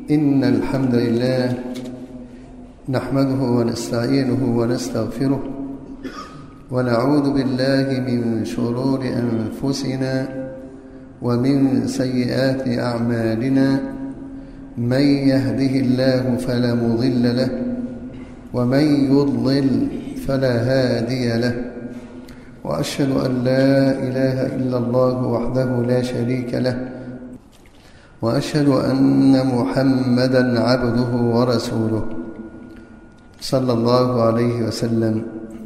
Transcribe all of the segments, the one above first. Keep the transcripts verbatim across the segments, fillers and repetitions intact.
إن الحمد لله نحمده ونستعينه ونستغفره ونعوذ بالله من شرور أنفسنا ومن سيئات أعمالنا. من يهده الله فلا مضل له ومن يضلل فلا هادي له، وأشهد أن لا إله إلا الله وحده لا شريك له، وأشهد أن محمدًا عبده ورسوله صلى الله عليه وسلم.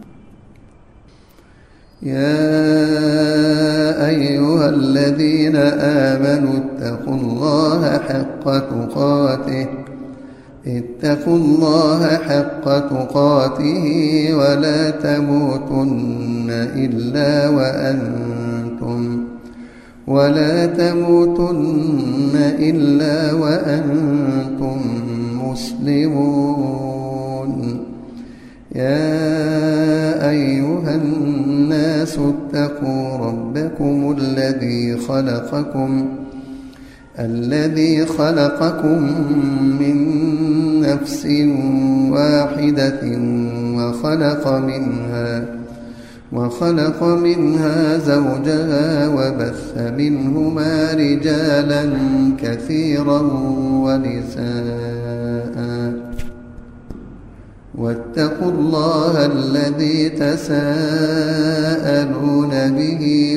يا أيها الذين آمنوا اتقوا الله حق تقاته اتقوا الله حق تقاته ولا تموتن إلا وأنتم ولا تموتن إلا وأنتم مسلمون. يا أيها الناس اتقوا ربكم الذي خلقكم الذي خلقكم من نفس واحدة وخلق منها وخلق منها زوجها وبث منهما رجالا كثيرا ونساء، واتقوا الله الذي تساءلون به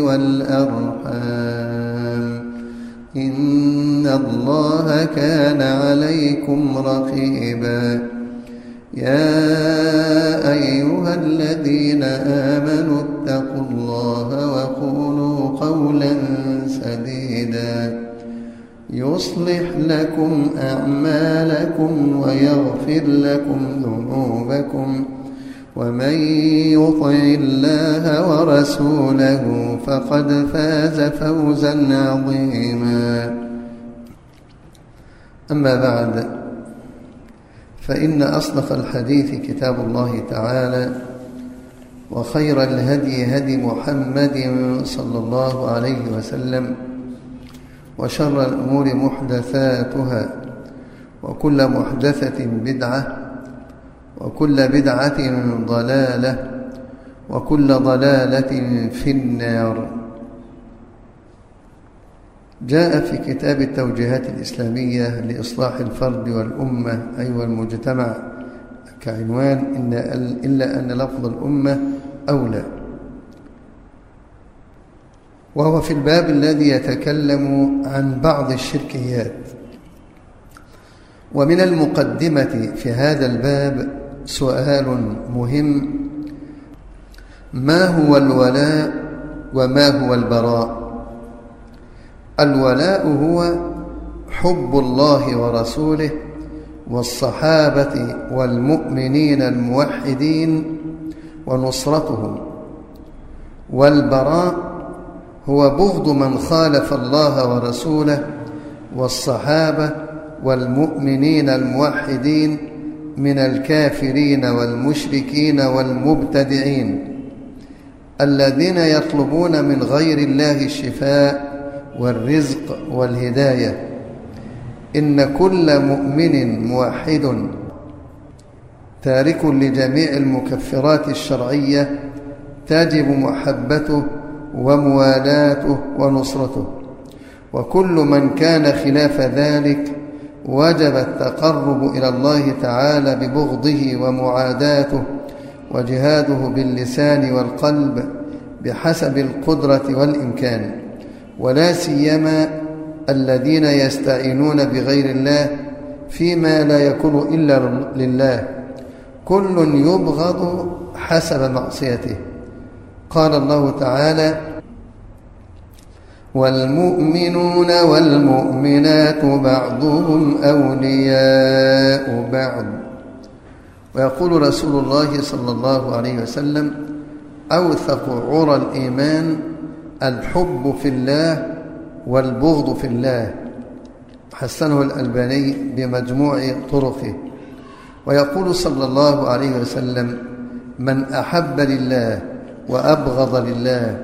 والأرحام إن الله كان عليكم رقيبا. يا أيها الذين آمنوا اتقوا الله وقولوا قولا سديدا يصلح لكم أعمالكم ويغفر لكم ذنوبكم، ومن يطع الله ورسوله فقد فاز فوزا عظيما. أما بعد، فإن أصدق الحديث كتاب الله تعالى، وخير الهدي هدي محمد صلى الله عليه وسلم، وشر الأمور محدثاتها، وكل محدثة بدعة، وكل بدعة ضلالة، وكل ضلالة في النار. جاء في كتاب التوجيهات الإسلامية لإصلاح الفرد والأمة أي والمجتمع كعنوان إن إلا أن لفظ الأمة أولى، وهو في الباب الذي يتكلم عن بعض الشركيات. ومن المقدمة في هذا الباب سؤال مهم: ما هو الولاء وما هو البراء؟ الولاء هو حب الله ورسوله والصحابة والمؤمنين الموحدين ونصرتهم، والبراء هو بغض من خالف الله ورسوله والصحابة والمؤمنين الموحدين من الكافرين والمشركين والمبتدعين الذين يطلبون من غير الله الشفاء والرزق والهداية. إن كل مؤمن موحد تارك لجميع المكفرات الشرعية تجب محبته وموالاته ونصرته، وكل من كان خلاف ذلك وجب التقرب إلى الله تعالى ببغضه ومعاداته، وجهاده باللسان والقلب بحسب القدرة والإمكان، ولا سيما الذين يستعينون بغير الله فيما لا يكون إلا لله. كل يبغض حسب معصيته. قال الله تعالى: والمؤمنون والمؤمنات بعضهم أولياء بعض. ويقول رسول الله صلى الله عليه وسلم: أوثق عرى الإيمان الحب في الله والبغض في الله. حسنه الألباني بمجموع طرقه. ويقول صلى الله عليه وسلم: من أحب لله وأبغض لله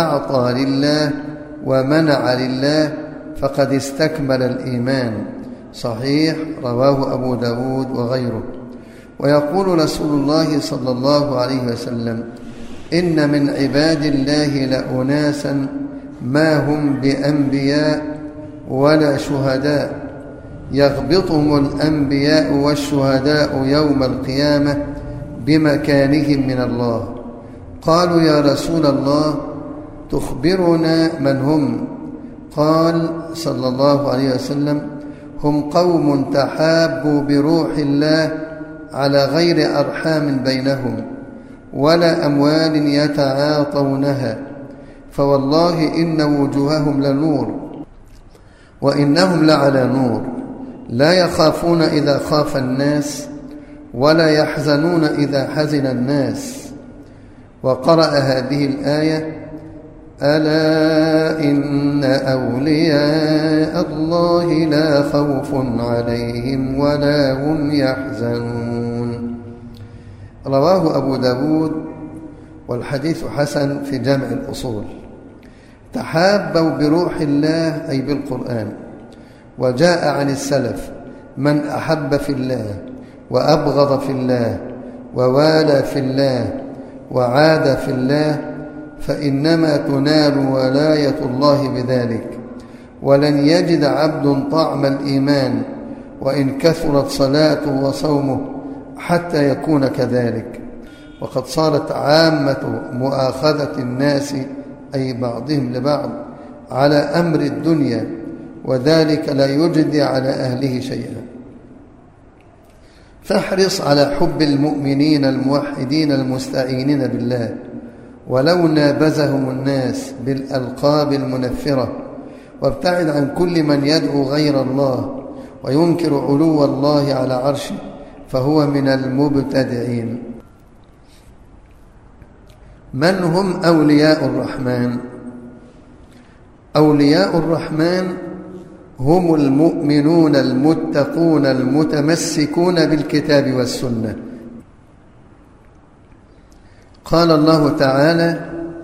وأعطى لله ومنع لله فقد استكمل الإيمان. صحيح رواه أبو داود وغيره. ويقول رسول الله صلى الله عليه وسلم: إن من عباد الله لأناسا ما هم بأنبياء ولا شهداء، يغبطهم الأنبياء والشهداء يوم القيامة بمكانهم من الله. قالوا: يا رسول الله تخبرنا من هم؟ قال صلى الله عليه وسلم: هم قوم تحابوا بروح الله على غير أرحام بينهم ولا أموال يتعاطونها، فوالله إن وجوههم لنور وإنهم لعلى نور، لا يخافون إذا خاف الناس ولا يحزنون إذا حزن الناس. وقرأ هذه الآية: ألا إن أولياء الله لا خوف عليهم ولا هم يحزنون. رواه أبو داود والحديث حسن في جمع الأصول. تحابوا بروح الله أي بالقرآن. وجاء عن السلف من أحب في الله وأبغض في الله ووالى في الله وعاد في الله فإنما تنال ولاية الله بذلك، ولن يجد عبد طعم الإيمان وإن كثرت صلاته وصومه حتى يكون كذلك. وقد صارت عامة مؤاخذة الناس أي بعضهم لبعض على أمر الدنيا، وذلك لا يجدي على أهله شيئا. فاحرص على حب المؤمنين الموحدين المستعينين بالله، ولو نابزهم الناس بالألقاب المنفرة، وابتعد عن كل من يدعو غير الله وينكر علو الله على عرشه، فهو من المبتدعين. من هم أولياء الرحمن؟ أولياء الرحمن هم المؤمنون المتقون المتمسكون بالكتاب والسنة. قال الله تعالى: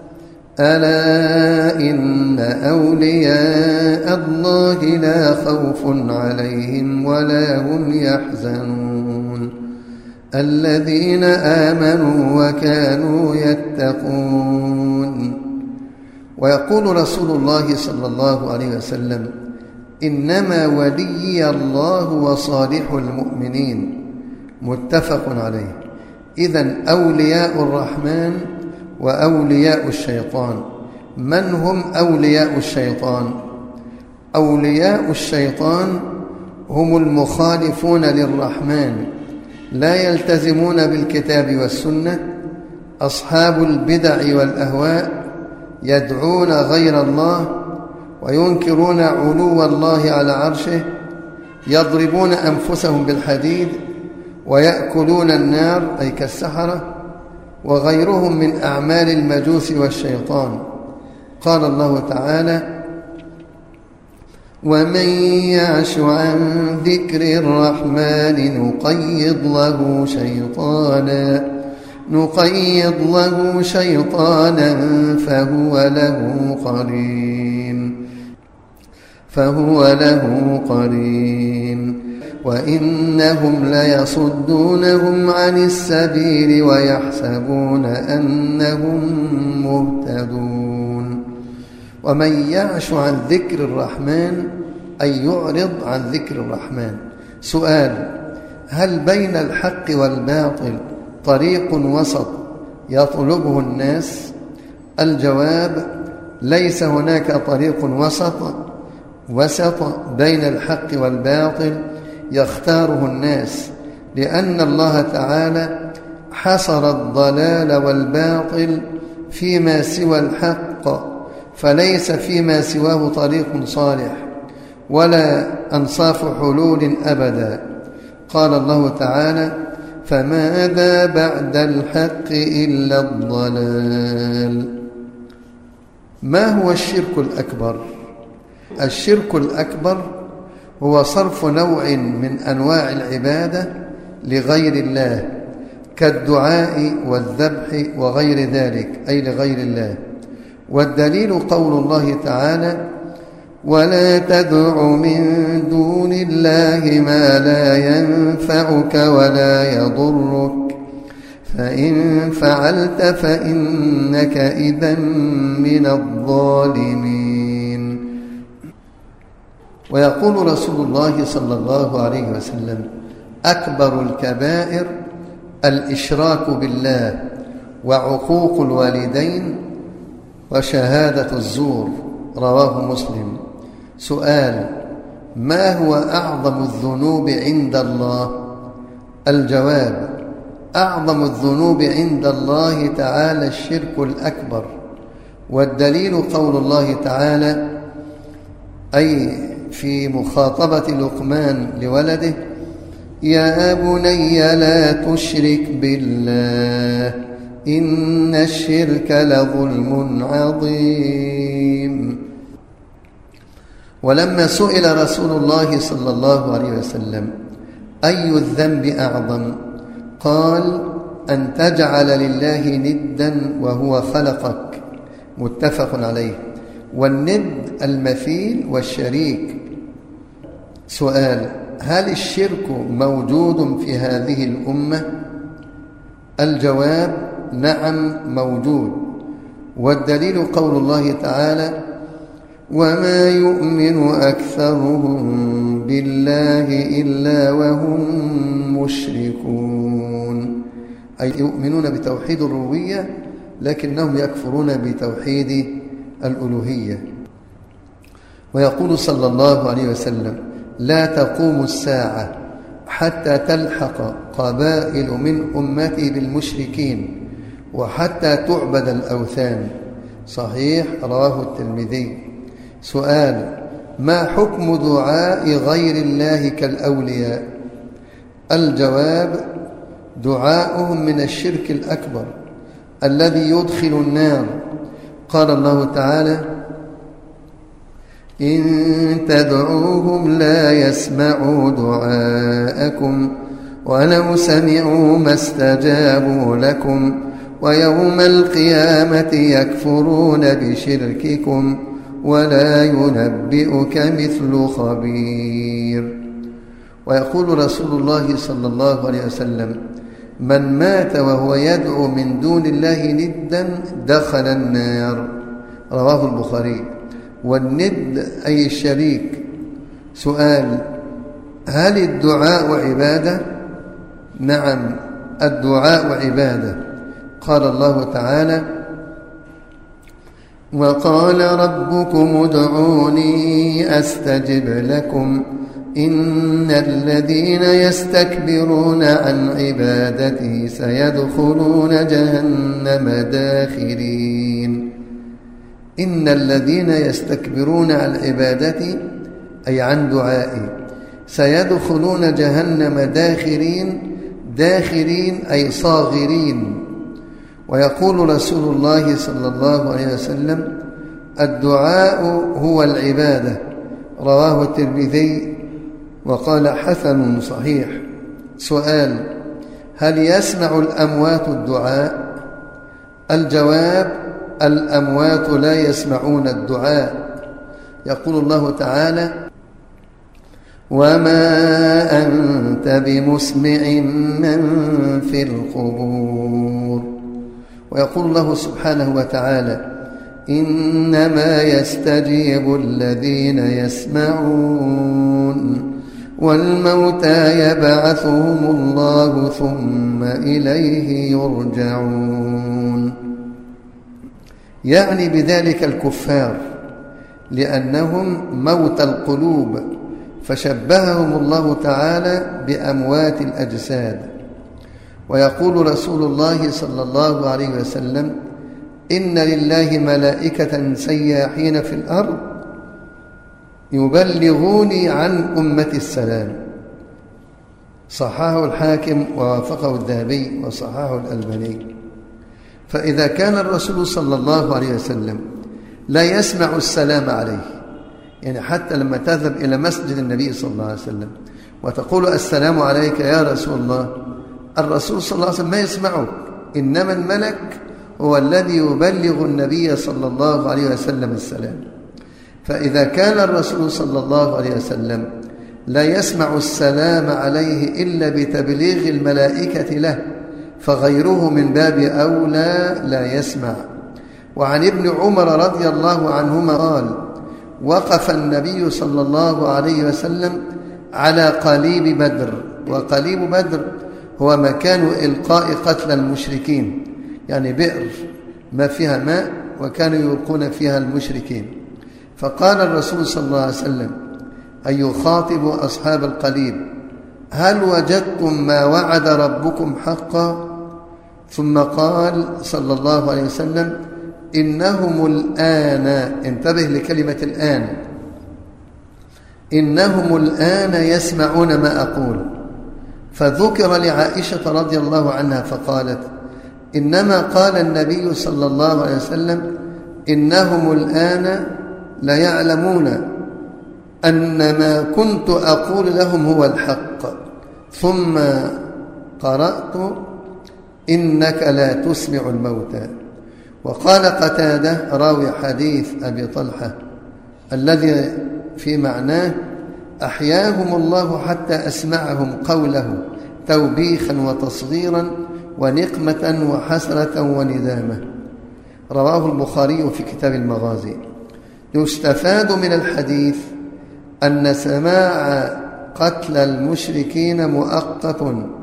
ألا إن أولياء الله لا خوف عليهم ولا هم يحزنون الذين آمنوا وكانوا يتقون. ويقول رسول الله صلى الله عليه وسلم: إنما ولي الله وصالح المؤمنين، متفق عليه. إذن أولياء الرحمن وأولياء الشيطان. من هم أولياء الشيطان؟ أولياء الشيطان هم المخالفون للرحمن، لا يلتزمون بالكتاب والسنة، أصحاب البدع والأهواء، يدعون غير الله وينكرون علو الله على عرشه، يضربون أنفسهم بالحديد ويأكلون النار أي كالسحرة، وغيرهم من أعمال المجوس والشيطان. قال الله تعالى: ومن يعش عن ذكر الرحمن نقيض له شيطانا نقيض له شيطانا فهو له قرين فهو له قرين وإنهم ليصدونهم عن السبيل ويحسبون أنهم مهتدون. ومن يعش عن ذكر الرحمن أي يعرض عن ذكر الرحمن. سؤال: هل بين الحق والباطل طريق وسط يطلبه الناس؟ الجواب: ليس هناك طريق وسط وسط بين الحق والباطل يختاره الناس، لأن الله تعالى حصر الضلال والباطل فيما سوى الحق، فليس فيما سواه طريق صالح ولا أنصاف حلول أبدا. قال الله تعالى: فماذا بعد الحق إلا الضلال. ما هو الشرك الأكبر؟ الشرك الأكبر هو صرف نوع من أنواع العبادة لغير الله، كالدعاء والذبح وغير ذلك، أي لغير الله. والدليل قول الله تعالى: ولا تدع من دون الله ما لا ينفعك ولا يضرك فإن فعلت فإنك إذا من الظالمين. ويقول رسول الله صلى الله عليه وسلم: أكبر الكبائر الإشراك بالله وعقوق الوالدين وشهادة الزور. رواه مسلم. سؤال: ما هو أعظم الذنوب عند الله؟ الجواب: أعظم الذنوب عند الله تعالى الشرك الأكبر، والدليل قول الله تعالى أي في مخاطبة لقمان لولده: يا بني لا تشرك بالله إن الشرك لظلم عظيم. ولما سئل رسول الله صلى الله عليه وسلم أي الذنب أعظم، قال: أن تجعل لله ندا وهو خلقك. متفق عليه. والند المثيل والشريك. سؤال: هل الشرك موجود في هذه الأمة؟ الجواب: نعم موجود، والدليل قول الله تعالى: وما يؤمن أكثرهم بالله إلا وهم مشركون، أي يؤمنون بتوحيد الربوبية لكنهم يكفرون بتوحيد الألوهية. ويقول صلى الله عليه وسلم: لا تقوم الساعة حتى تلحق قبائل من أمتي بالمشركين وحتى تعبد الأوثان. صحيح، رواه الترمذي. سؤال: ما حكم دعاء غير الله كالأولياء؟ الجواب: دعاؤهم من الشرك الأكبر الذي يدخل النار. قال الله تعالى: إن تدعوهم لا يسمعوا دعاءكم ولو سمعوا ما استجابوا لكم ويوم القيامة يكفرون بشرككم ولا ينبئك مثل خبير. ويقول رسول الله صلى الله عليه وسلم: من مات وهو يدعو من دون الله ندا دخل النار. رواه البخاري. والند أي الشريك. سؤال: هل الدعاء عبادة؟ نعم، الدعاء عبادة. قال الله تعالى: وقال ربكم ادعوني أستجب لكم إن الذين يستكبرون عن عبادتي سيدخلون جهنم داخرين. إن الذين يستكبرون عن عبادتي أي عن دعائي سيدخلون جهنم داخرين. داخرين أي صاغرين. ويقول رسول الله صلى الله عليه وسلم: الدعاء هو العبادة. رواه الترمذي وقال حسن صحيح. سؤال: هل يسمع الأموات الدعاء؟ الجواب: الأموات لا يسمعون الدعاء. يقول الله تعالى: وما أنت بمسمع من في القبور. ويقول الله سبحانه وتعالى: إنما يستجيب الذين يسمعون والموتى يبعثهم الله ثم إليه يرجعون. يعني بذلك الكفار لأنهم موت القلوب، فشبههم الله تعالى بأموات الأجساد. ويقول رسول الله صلى الله عليه وسلم: إن لله ملائكة سياحين في الأرض يبلغوني عن أمة السلام. صححه الحاكم ووافقه الذهبي وصححه الألباني. فإذا كان الرسول صلى الله عليه وسلم لا يسمع السلام عليه، يعني حتى لما تذهب إلى مسجد النبي صلى الله عليه وسلم وتقول السلام عليك يا رسول الله، الرسول صلى الله عليه وسلم ما يسمعك، إنما الملك هو الذي يبلغ النبي صلى الله عليه وسلم السلام. فإذا كان الرسول صلى الله عليه وسلم لا يسمع السلام عليه إلا بتبليغ الملائكة له، فغيره من باب أولى لا يسمع. وعن ابن عمر رضي الله عنهما قال: وقف النبي صلى الله عليه وسلم على قليب بدر. وقليب بدر هو مكان إلقاء قتل المشركين، يعني بئر ما فيها ماء وكانوا يلقون فيها المشركين. فقال الرسول صلى الله عليه وسلم أن يخاطب أصحاب القليب: هل وجدتم ما وعد ربكم حقا؟ ثم قال صلى الله عليه وسلم: إنهم الآن، انتبه لكلمة الآن، إنهم الآن يسمعون ما أقول. فذكر لعائشة رضي الله عنها فقالت: إنما قال النبي صلى الله عليه وسلم: إنهم الآن لا يعلمون أن ما كنت أقول لهم هو الحق. ثم قرأت: إنك لا تسمع الموتى. وقال قتادة راوي حديث أبي طلحة الذي في معناه: أحياهم الله حتى أسمعهم قوله توبيخا وتصغيرا ونقمة وحسرة وندامة. رواه البخاري في كتاب المغازي. يستفاد من الحديث أن سماع قتل المشركين مؤقت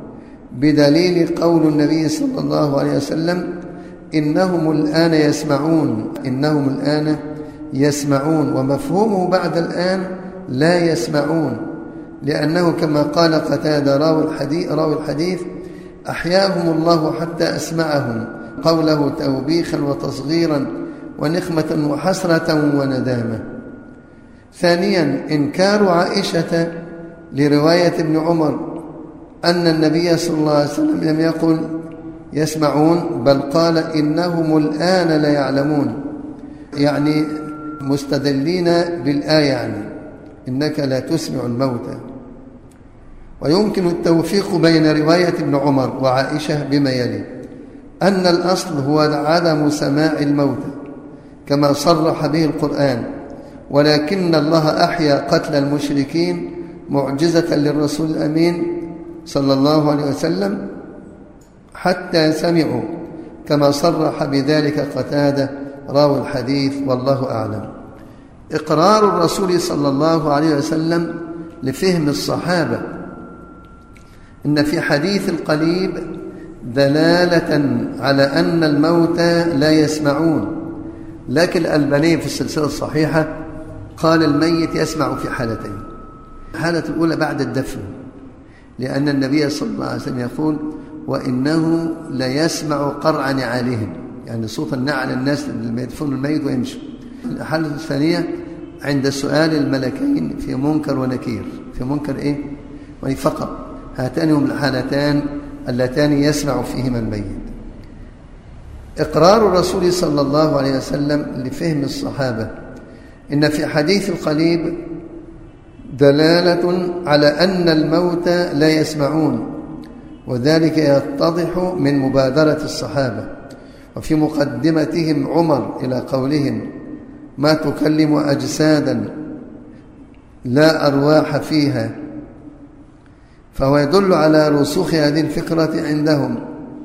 بدليل قول النبي صلى الله عليه وسلم: إنهم الآن يسمعون، إنهم الآن يسمعون، ومفهومه بعد الآن لا يسمعون، لأنه كما قال قتادة راوي الحديث, راوي الحديث أحياهم الله حتى أسمعهم قوله توبيخا وتصغيرا ونقمة وحسرة وندامة. ثانيا إنكار عائشة لرواية ابن عمر أن النبي صلى الله عليه وسلم لم يقل يسمعون، بل قال إنهم الآن لا يعلمون، يعني مستدلين بالآية، يعني إنك لا تسمع الموتى. ويمكن التوفيق بين رواية ابن عمر وعائشة بما يلي: أن الأصل هو عدم سماع الموتى كما صرح به القرآن، ولكن الله أحيا قتل المشركين معجزة للرسول الأمين صلى الله عليه وسلم حتى سمعوا، كما صرح بذلك قتادة راوي الحديث، والله أعلم. إقرار الرسول صلى الله عليه وسلم لفهم الصحابة إن في حديث القليب دلالة على أن الموتى لا يسمعون، لكن الألباني في السلسلة الصحيحة قال الميت يسمع في حالتين: الحالة الأولى بعد الدفن، لأن النبي صلى الله عليه وسلم يقول: وإنه ليسمع قرع نعالهم، يعني صوت النعل الناس اللي يدفنوا الميت ويمشوا. الحالة الثانية عند سؤال الملكين في منكر ونكير، في منكر إيه؟ فقط. هاتان هم الحالتان اللتان يسمع فيهما الميت. إقرار الرسول صلى الله عليه وسلم لفهم الصحابة إن في حديث القليب دلالة على أن الموتى لا يسمعون، وذلك يتضح من مبادرة الصحابة وفي مقدمتهم عمر إلى قولهم: ما تكلم أجسادا لا أرواح فيها، فهو يدل على رسوخ هذه الفكرة عندهم.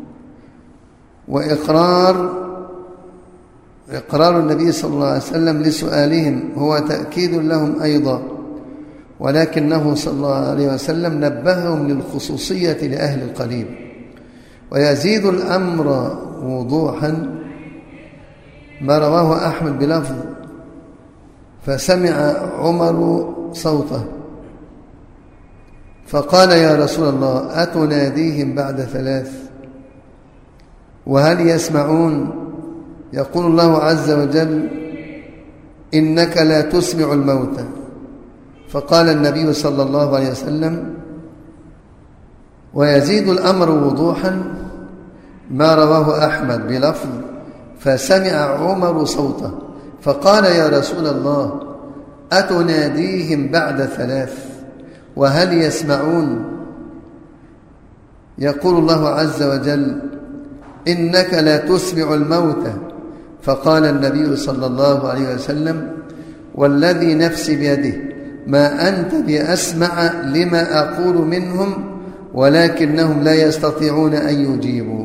وإقرار إقرار النبي صلى الله عليه وسلم لسؤالهم هو تأكيد لهم أيضا، ولكنه صلى الله عليه وسلم نبههم للخصوصية لأهل القليب. ويزيد الأمر وضوحا ما رواه أحمد بلفظ: فسمع عمر صوته فقال: يا رسول الله، أتناديهم بعد ثلاث وهل يسمعون؟ يقول الله عز وجل: إنك لا تسمع الموتى. فقال النبي صلى الله عليه وسلم: ويزيد الأمر وضوحا ما رواه أحمد بلفظ: فسمع عمر صوته فقال: يا رسول الله، أتناديهم بعد ثلاث وهل يسمعون؟ يقول الله عز وجل: إنك لا تسمع الموتى. فقال النبي صلى الله عليه وسلم: والذي نفسي بيده ما أنت بأسمع لما أقول منهم ولكنهم لا يستطيعون أن يجيبوا.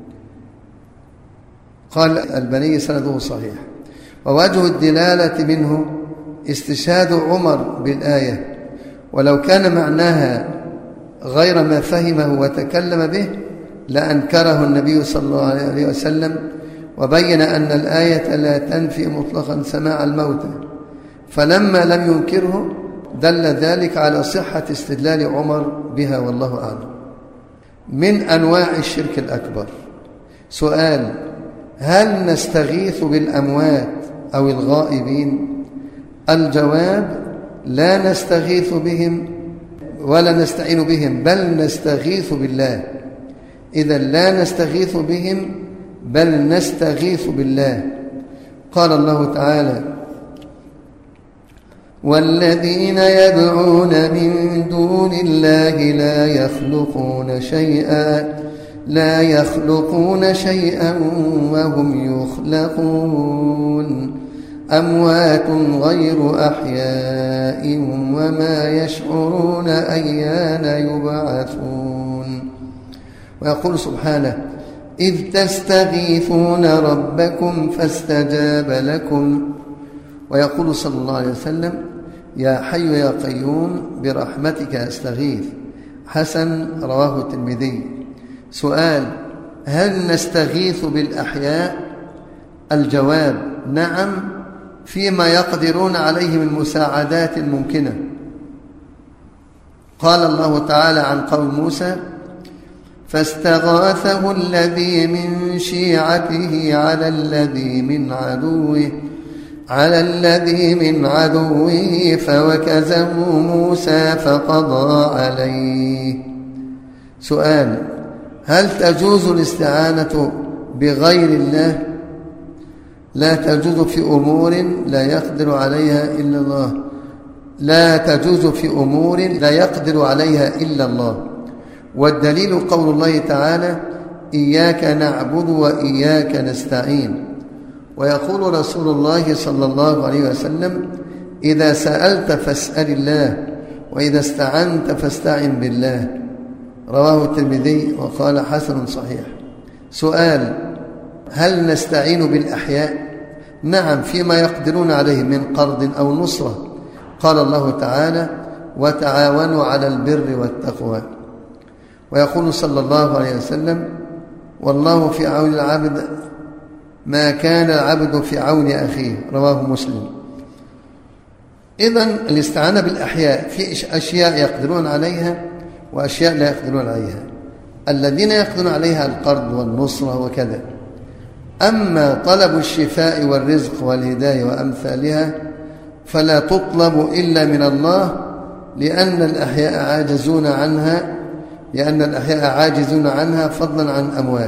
قال الألباني سنده صحيح. ووجه الدلالة منه استشهاد عمر بالآية، ولو كان معناها غير ما فهمه وتكلم به لأنكره النبي صلى الله عليه وسلم، وبين أن الآية لا تنفي مطلقا سماع الموتى، فلما لم ينكره دل ذلك على صحة استدلال عمر بها، والله أعلم. من أنواع الشرك الأكبر. سؤال: هل نستغيث بالأموات أو الغائبين؟ الجواب: لا نستغيث بهم ولا نستعين بهم، بل نستغيث بالله. إذا لا نستغيث بهم بل نستغيث بالله. قال الله تعالى: والذين يدعون من دون الله لا يخلقون شيئا لا يخلقون شيئا وهم يخلقون أموات غير أحياء وما يشعرون أيان يبعثون. ويقول سبحانه: إذ تستغيثون ربكم فاستجاب لكم. ويقول صلى الله عليه وسلم: يا حي يا قيوم برحمتك أستغيث. حسن، رواه الترمذي. سؤال: هل نستغيث بالأحياء؟ الجواب: نعم، فيما يقدرون عليه من مساعدات ممكنة. قال الله تعالى عن قوم موسى: فاستغاثه الذي من شيعته على الذي من عدوه على الذي من عدوه فوكزه موسى فقضى عليه. سؤال: هل تجوز الاستعانة بغير الله؟ لا تجوز في أمور لا يقدر عليها إلا الله لا تجوز في أمور لا يقدر عليها إلا الله. والدليل قول الله تعالى: إياك نعبد وإياك نستعين. ويقول رسول الله صلى الله عليه وسلم: إذا سألت فاسأل الله، وإذا استعنت فاستعن بالله. رواه الترمذي وقال حسن صحيح. سؤال: هل نستعين بالأحياء؟ نعم، فيما يقدرون عليه من قرض أو نصرة. قال الله تعالى: وتعاونوا على البر والتقوى. ويقول صلى الله عليه وسلم: والله في عون العبد ما كان العبد في عون أخيه. رواه مسلم. إذن الاستعانة بالأحياء في أشياء يقدرون عليها وأشياء لا يقدرون عليها. الذين يقدرون عليها القرض والنصرة وكذا. أما طلب الشفاء والرزق والهداية وأمثالها فلا تطلب إلا من الله، لأن الأحياء عاجزون عنها لأن الأحياء عاجزون عنها فضلا عن أموات.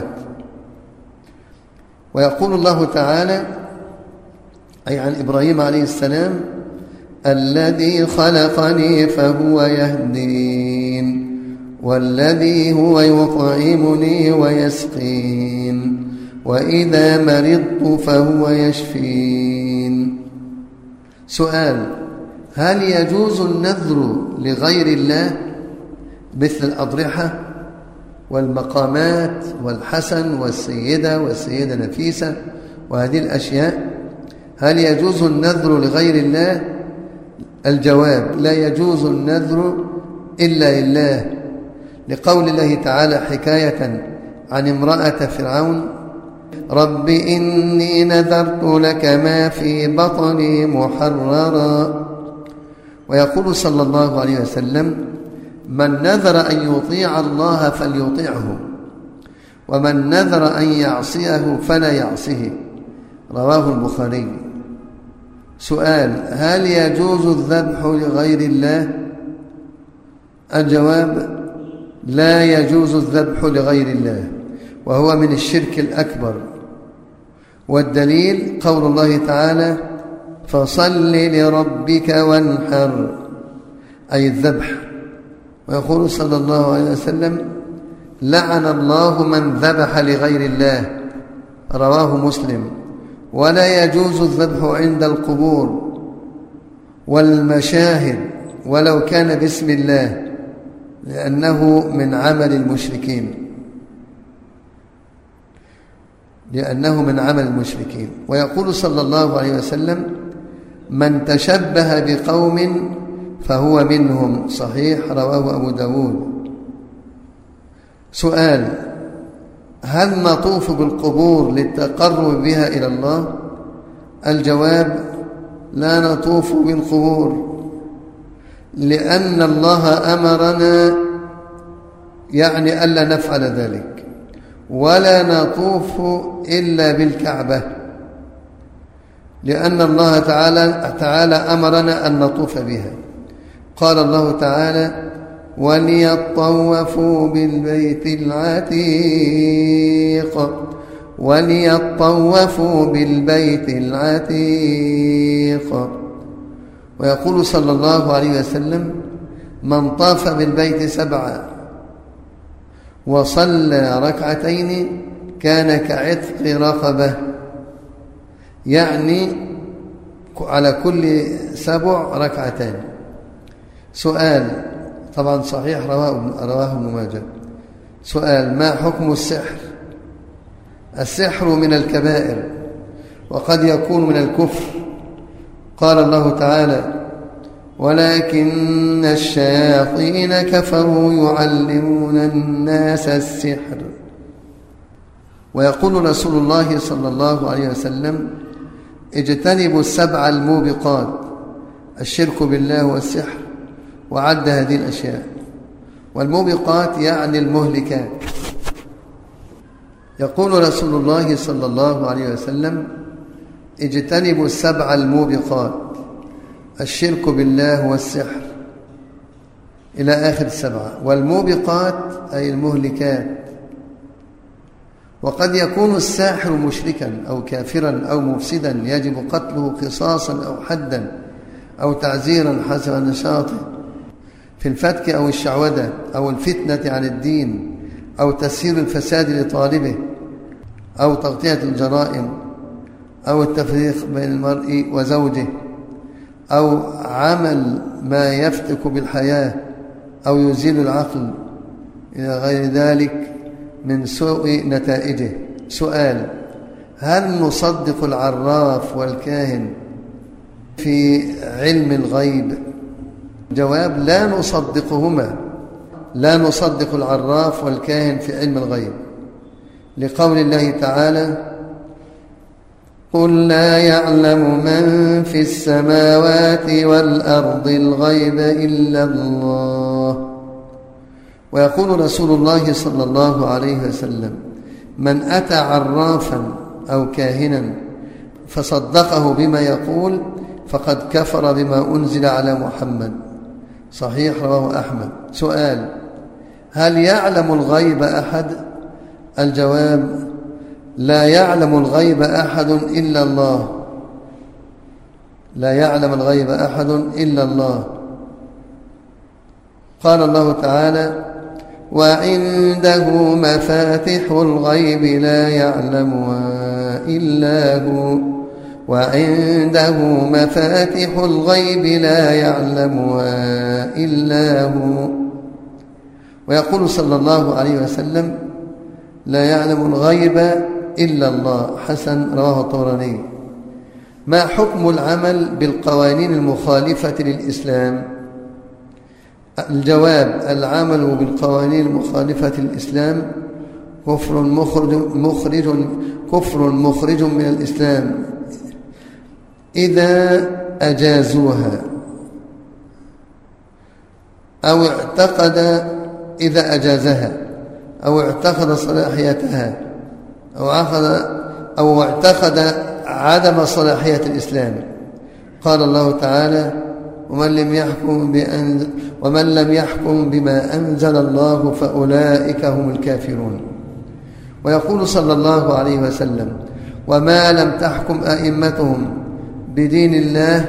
ويقول الله تعالى أي عن إبراهيم عليه السلام: الذي خلقني فهو يهدين والذي هو يطعمني ويسقين وإذا مرضت فهو يشفين. سؤال: هل يجوز النذر لغير الله مثل الأضرحة والمقامات والحسن والسيدة والسيدة نفيسة وهذه الأشياء؟ هل يجوز النذر لغير الله؟ الجواب: لا يجوز النذر إلا لله، لقول الله تعالى حكاية عن امرأة فرعون: رب إني نذرت لك ما في بطني محررا. ويقول صلى الله عليه وسلم: من نذر أن يطيع الله فليطيعه، ومن نذر أن يعصيه فلا يعصيه. رواه البخاري. سؤال: هل يجوز الذبح لغير الله؟ الجواب: لا يجوز الذبح لغير الله، وهو من الشرك الأكبر. والدليل قول الله تعالى: فصل لربك وانحر، أي الذبح. ويقول صلى الله عليه وسلم: لعن الله من ذبح لغير الله. رواه مسلم. ولا يجوز الذبح عند القبور، والمشاهد ولو كان باسم الله، لأنه من عمل المشركين لأنه من عمل المشركين. ويقول صلى الله عليه وسلم: من تشبه بقوم فهو منهم. صحيح، رواه أبو داود. سؤال: هل نطوف بالقبور للتقرب بها إلى الله؟ الجواب: لا نطوف بالقبور، لأن الله أمرنا يعني ألا نفعل ذلك، ولا نطوف إلا بالكعبة، لأن الله تعالى, تعالى أمرنا أن نطوف بها. قال الله تعالى: وليطوفوا بالبيت العتيق وليطوفوا بالبيت العتيق. ويقول صلى الله عليه وسلم: من طاف بالبيت سبعا وصلى ركعتين كان كعتق رقبة، يعني على كل سبع ركعتان. سؤال، طبعا صحيح، رواه رواه ابن ماجه. سؤال: ما حكم السحر؟ السحر من الكبائر وقد يكون من الكفر. قال الله تعالى: ولكن الشياطين كفروا يعلمون الناس السحر. ويقول رسول الله صلى الله عليه وسلم: اجتنبوا السبع الموبقات، الشرك بالله والسحر، وعد هذه الأشياء. والموبقات يعني المهلكات. يقول رسول الله صلى الله عليه وسلم: اجتنبوا السبع الموبقات، الشرك بالله والسحر، إلى آخر السبعة. والموبقات أي المهلكات. وقد يكون الساحر مشركا أو كافرا أو مفسدا يجب قتله قصاصا أو حدا أو تعزيرا حسب نشاطه في الفتك أو الشعوذة أو الفتنة عن الدين أو تسيير الفساد لطالبه أو تغطية الجرائم أو التفريق بين المرء وزوجه أو عمل ما يفتك بالحياة أو يزيل العقل إلى غير ذلك من سوء نتائجه. سؤال: هل نصدق العراف والكاهن في علم الغيب؟ جواب: لا نصدقهما، لا نصدق العراف والكاهن في علم الغيب، لقول الله تعالى: قل لا يعلم من في السماوات والأرض الغيب إلا الله. ويقول رسول الله صلى الله عليه وسلم: من أتى عرافا أو كاهنا فصدقه بما يقول فقد كفر بما أنزل على محمد. صحيح، رواه أحمد. سؤال: هل يعلم الغيب أحد؟ الجواب: لا يعلم الغيب أحد إلا الله، لا يعلم الغيب أحد إلا الله. قال الله تعالى: وعنده مفاتح الغيب لا يعلمها إلا هو وعنده مفاتح الغيب لا يعلمها إلا هو. ويقول صلى الله عليه وسلم: لا يعلم الغيب إلا الله. حسن، رواه الطبراني. ما حكم العمل بالقوانين المخالفة للإسلام؟ الجواب: العمل بالقوانين المخالفة للإسلام كفر مخرج, مخرج, كفر مخرج من الإسلام إذا أجازوها أو اعتقد إذا أجازها أو اعتقد صلاحيتها أو أخذ أو اعتقد عدم صلاحية الإسلام. قال الله تعالى: ومن لم يحكم بأنزل ومن لم يحكم بما أنزل الله فأولئك هم الكافرون. ويقول صلى الله عليه وسلم: وما لم تحكم أئمتهم بدين الله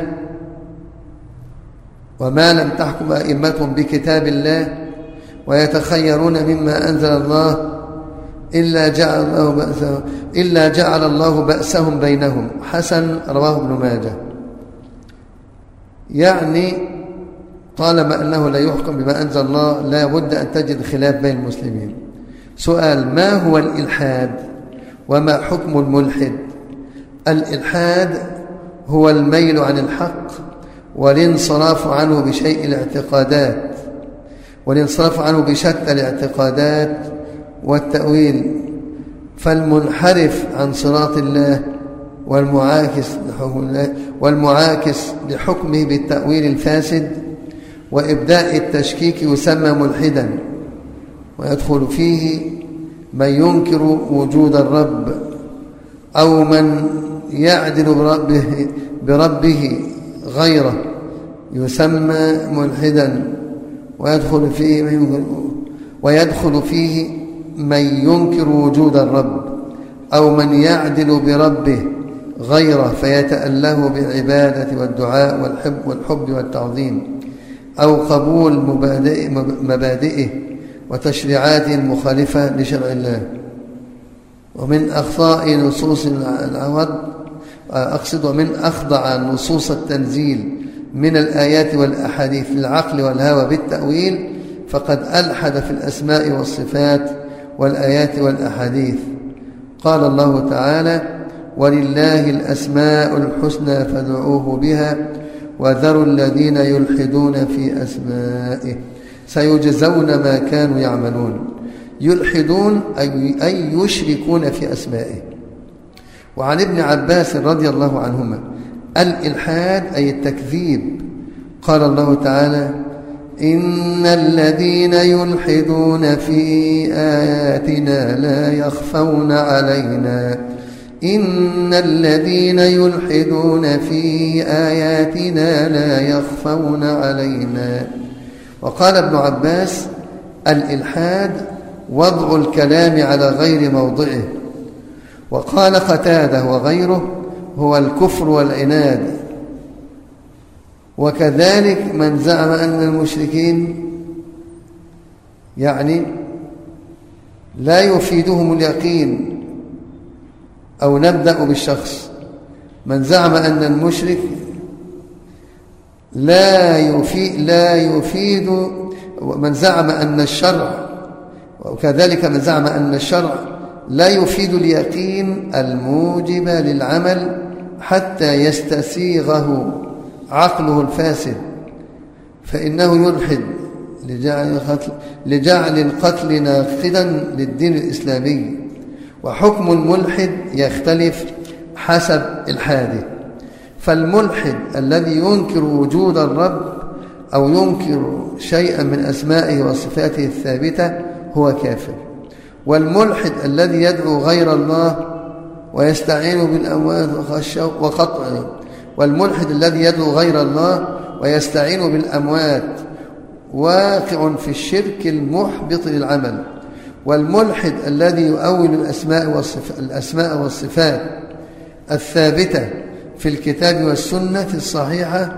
وما لم تحكم أئمتهم بكتاب الله ويتخيرون مما أنزل الله إلا جعل الله بأسهم إلا جعل الله بأسهم بينهم. حسن، رواه ابن ماجه. يعني طالما أنه لا يحكم بما أنزل الله لا بد أن تجد خلاف بين المسلمين. سؤال: ما هو الإلحاد وما حكم الملحد؟ الإلحاد هو الميل عن الحق والانصراف عنه بشيء الاعتقادات والانصراف عنه بشتى الاعتقادات والتأويل، فالمنحرف عن صراط الله والمعاكس والمعاكس لحكمه بالتأويل الفاسد وإبداء التشكيك يسمى ملحدا، ويدخل فيه من ينكر وجود الرب أو من يعدل بربه, بربه غيره يسمى ملحدا، ويدخل فيه من ويدخل فيه من ينكر وجود الرب أو من يعدل بربه غيره فيتأله بالعبادة والدعاء والحب والحب والتعظيم، أو قبول مبادئ مبادئه وتشريعاته المخالفة لشرع الله. ومن أخطاء نصوص العوض أقصد ومن أخضع نصوص التنزيل من الآيات والأحاديث للعقل والهوى بالتأويل فقد ألحد في الأسماء والصفات والآيات والأحاديث. قال الله تعالى: ولله الأسماء الحسنى فادعوه بها وذروا الذين يلحدون في أسمائه سيجزون ما كانوا يعملون. يلحدون أي يشركون في أسمائه. وعن ابن عباس رضي الله عنهما: الإلحاد أي التكذيب. قال الله تعالى: إن الذين يلحدون في آياتنا لا يخفون علينا إن الذين يلحدون في آياتنا لا يخفون علينا. وقال ابن عباس: الإلحاد وضع الكلام على غير موضعه. وقال قتادة وغيره: هو الكفر والعناد. وكذلك من زعم أن المشركين يعني لا يفيدهم اليقين، أو نبدأ بالشخص من زعم أن المشرك لا يفيد, لا يفيد من زعم أن الشرع وكذلك من زعم أن الشرع لا يفيد اليقين الموجب للعمل حتى يستسيغه عقله الفاسد، فإنه يلحد لجعل القتل, لجعل القتل ناقضا للدين الإسلامي. وحكم الملحد يختلف حسب الحاده. فالملحد الذي ينكر وجود الرب أو ينكر شيئا من أسمائه وصفاته الثابتة هو كافر. والملحد الذي يدعو غير الله ويستعين بالأموات وقطعه والملحد الذي يدعو غير الله ويستعين بالأموات واقع في الشرك المحبط للعمل. والملحد الذي يؤول الأسماء والصفات, الأسماء والصفات الثابتة في الكتاب والسنة الصحيحة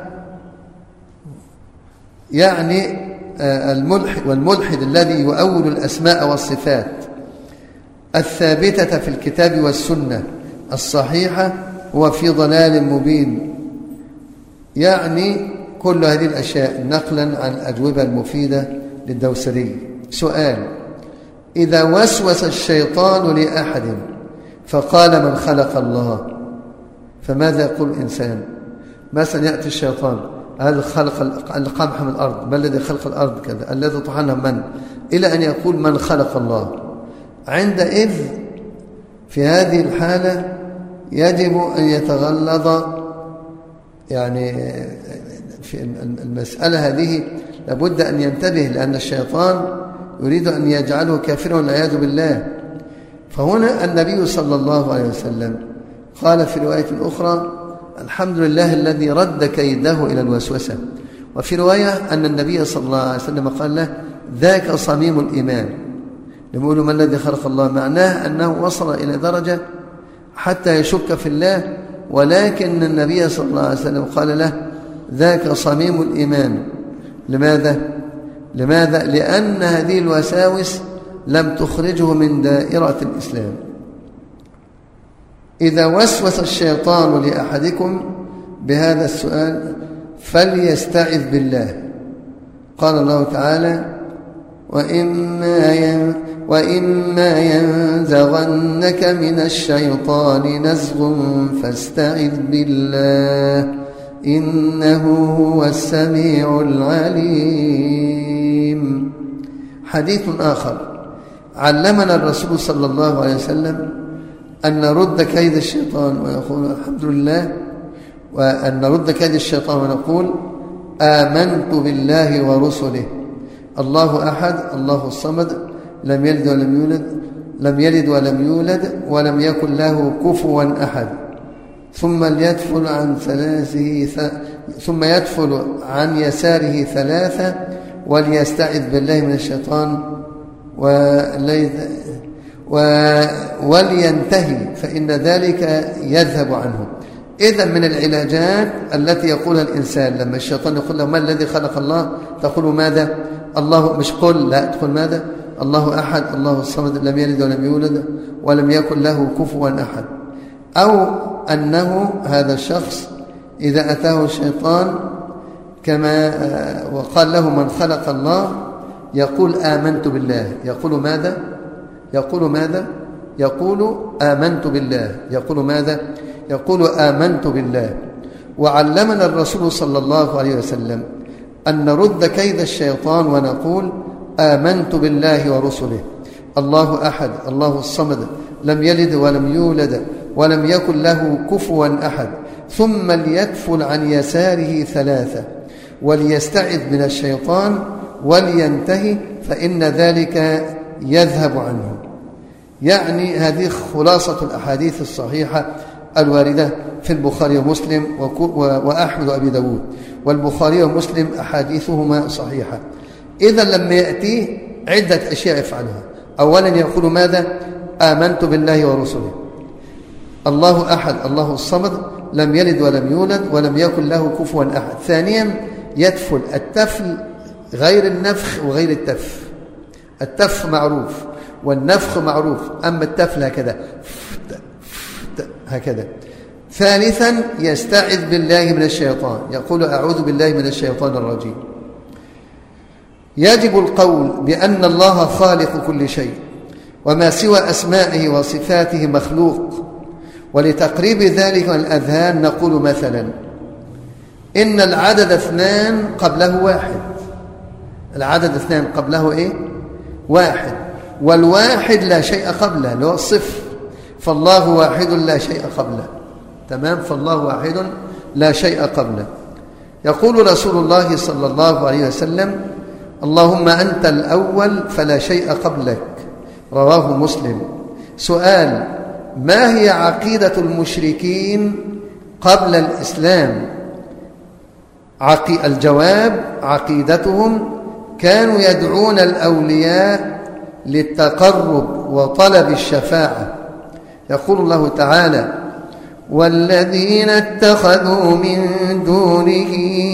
يعني الملحد والملحد الذي يؤول الأسماء والصفات الثابتة في الكتاب والسنة الصحيحة هو في ضلال مبين. يعني كل هذه الأشياء نقلا عن الأجوبة المفيدة للدوسري. سؤال: إذا وسوس الشيطان لأحد فقال من خلق الله فماذا يقول الإنسان؟ مثلا يأتي الشيطان: هذا خلق القمح من الأرض، ما الذي خلق الأرض كذا، الذي طحنها من، إلى أن يقول من خلق الله. عندئذ في هذه الحالة يجب أن يتغلظ يعني في المسألة هذه لابد أن ينتبه، لأن الشيطان يريد أن يجعله كافرا والعياذ بالله. فهنا النبي صلى الله عليه وسلم قال في رواية أخرى: الحمد لله الذي رد كيده إلى الوسوسة. وفي رواية أن النبي صلى الله عليه وسلم قال له: ذاك صميم الإيمان. لما يقولوا ما الذي خلق الله، معناه أنه وصل إلى درجة حتى يشك في الله، ولكن النبي صلى الله عليه وسلم قال له: ذاك صميم الإيمان. لماذا؟ لماذا؟ لأن هذه الوساوس لم تخرجه من دائرة الإسلام. إذا وسوس الشيطان لأحدكم بهذا السؤال فليستعذ بالله. قال الله تعالى: وإما ين وإما ينزغنك من الشيطان نزغ فاستعذ بالله إنه هو السميع العليم. حديث آخر: علمنا الرسول صلى الله عليه وسلم أن نرد كيد الشيطان ونقول الحمد لله، وأن نرد كيد الشيطان ونقول آمنت بالله ورسله، الله أحد الله الصمد لم يلد ولم يولد لم يلد ولم يولد ولم يكن له كفوا أحد. ثم يدفل عن ثلاثه ث... ثم يدفل عن يساره ثلاثة وليستعذ بالله من الشيطان ولي... و... ولينتهي فإن ذلك يذهب عنه. إذن من العلاجات التي يقولها الإنسان لما الشيطان يقول له: ما الذي خلق الله؟ تقول ماذا؟ الله. مش قل، لا، تقول ماذا؟ الله أحد الله الصمد لم يلد ولم يولد ولم يكن له كفوا أحد. أو أنه هذا الشخص إذا أتاه الشيطان كما وقال له: من خلق الله، يقول آمنت بالله. يقول ماذا؟ يقول ماذا؟ يقول آمنت بالله. يقول ماذا؟ يقول آمنت بالله. وعلمنا الرسول صلى الله عليه وسلم أن نرد كيد الشيطان ونقول آمنت بالله ورسله، الله أحد الله الصمد لم يلد ولم يولد ولم يكن له كفوا أحد. ثم ليدفل عن يساره ثلاثة وليستعذ من الشيطان ولينتهي فإن ذلك يذهب عنه. يعني هذه خلاصة الأحاديث الصحيحة الواردة في البخاري ومسلم وأحمد وأبي داود. والبخاري ومسلم أحاديثهما صحيحة. إذا لما يأتيه عدة أشياء يفعلها: أولا يقول ماذا؟ آمنت بالله ورسله، الله أحد الله الصمد لم يلد ولم يولد ولم يكن له كفوا أحد. ثانيا يدفل. التفل غير النفخ وغير التف. التف معروف والنفخ معروف، أما التفل هكذا هكذا. ثالثا يستعذ بالله من الشيطان، يقول أعوذ بالله من الشيطان الرجيم. يجب القول بأن الله خالق كل شيء وما سوى أسمائه وصفاته مخلوق. ولتقريب ذلك من الأذهان نقول مثلا: إن العدد اثنان قبله واحد. العدد اثنان قبله إيه؟ واحد. والواحد لا شيء قبله، اللي هو الصفر. فالله واحد لا شيء قبله. تمام؟ فالله واحد لا شيء قبله. يقول رسول الله صلى الله عليه وسلم: اللهم أنت الأول فلا شيء قبلك، رواه مسلم. سؤال: ما هي عقيدة المشركين قبل الإسلام؟ عقي... الجواب: عقيدتهم كانوا يدعون الأولياء للتقرب وطلب الشفاعة. يقول الله تعالى: والذين اتخذوا من دونه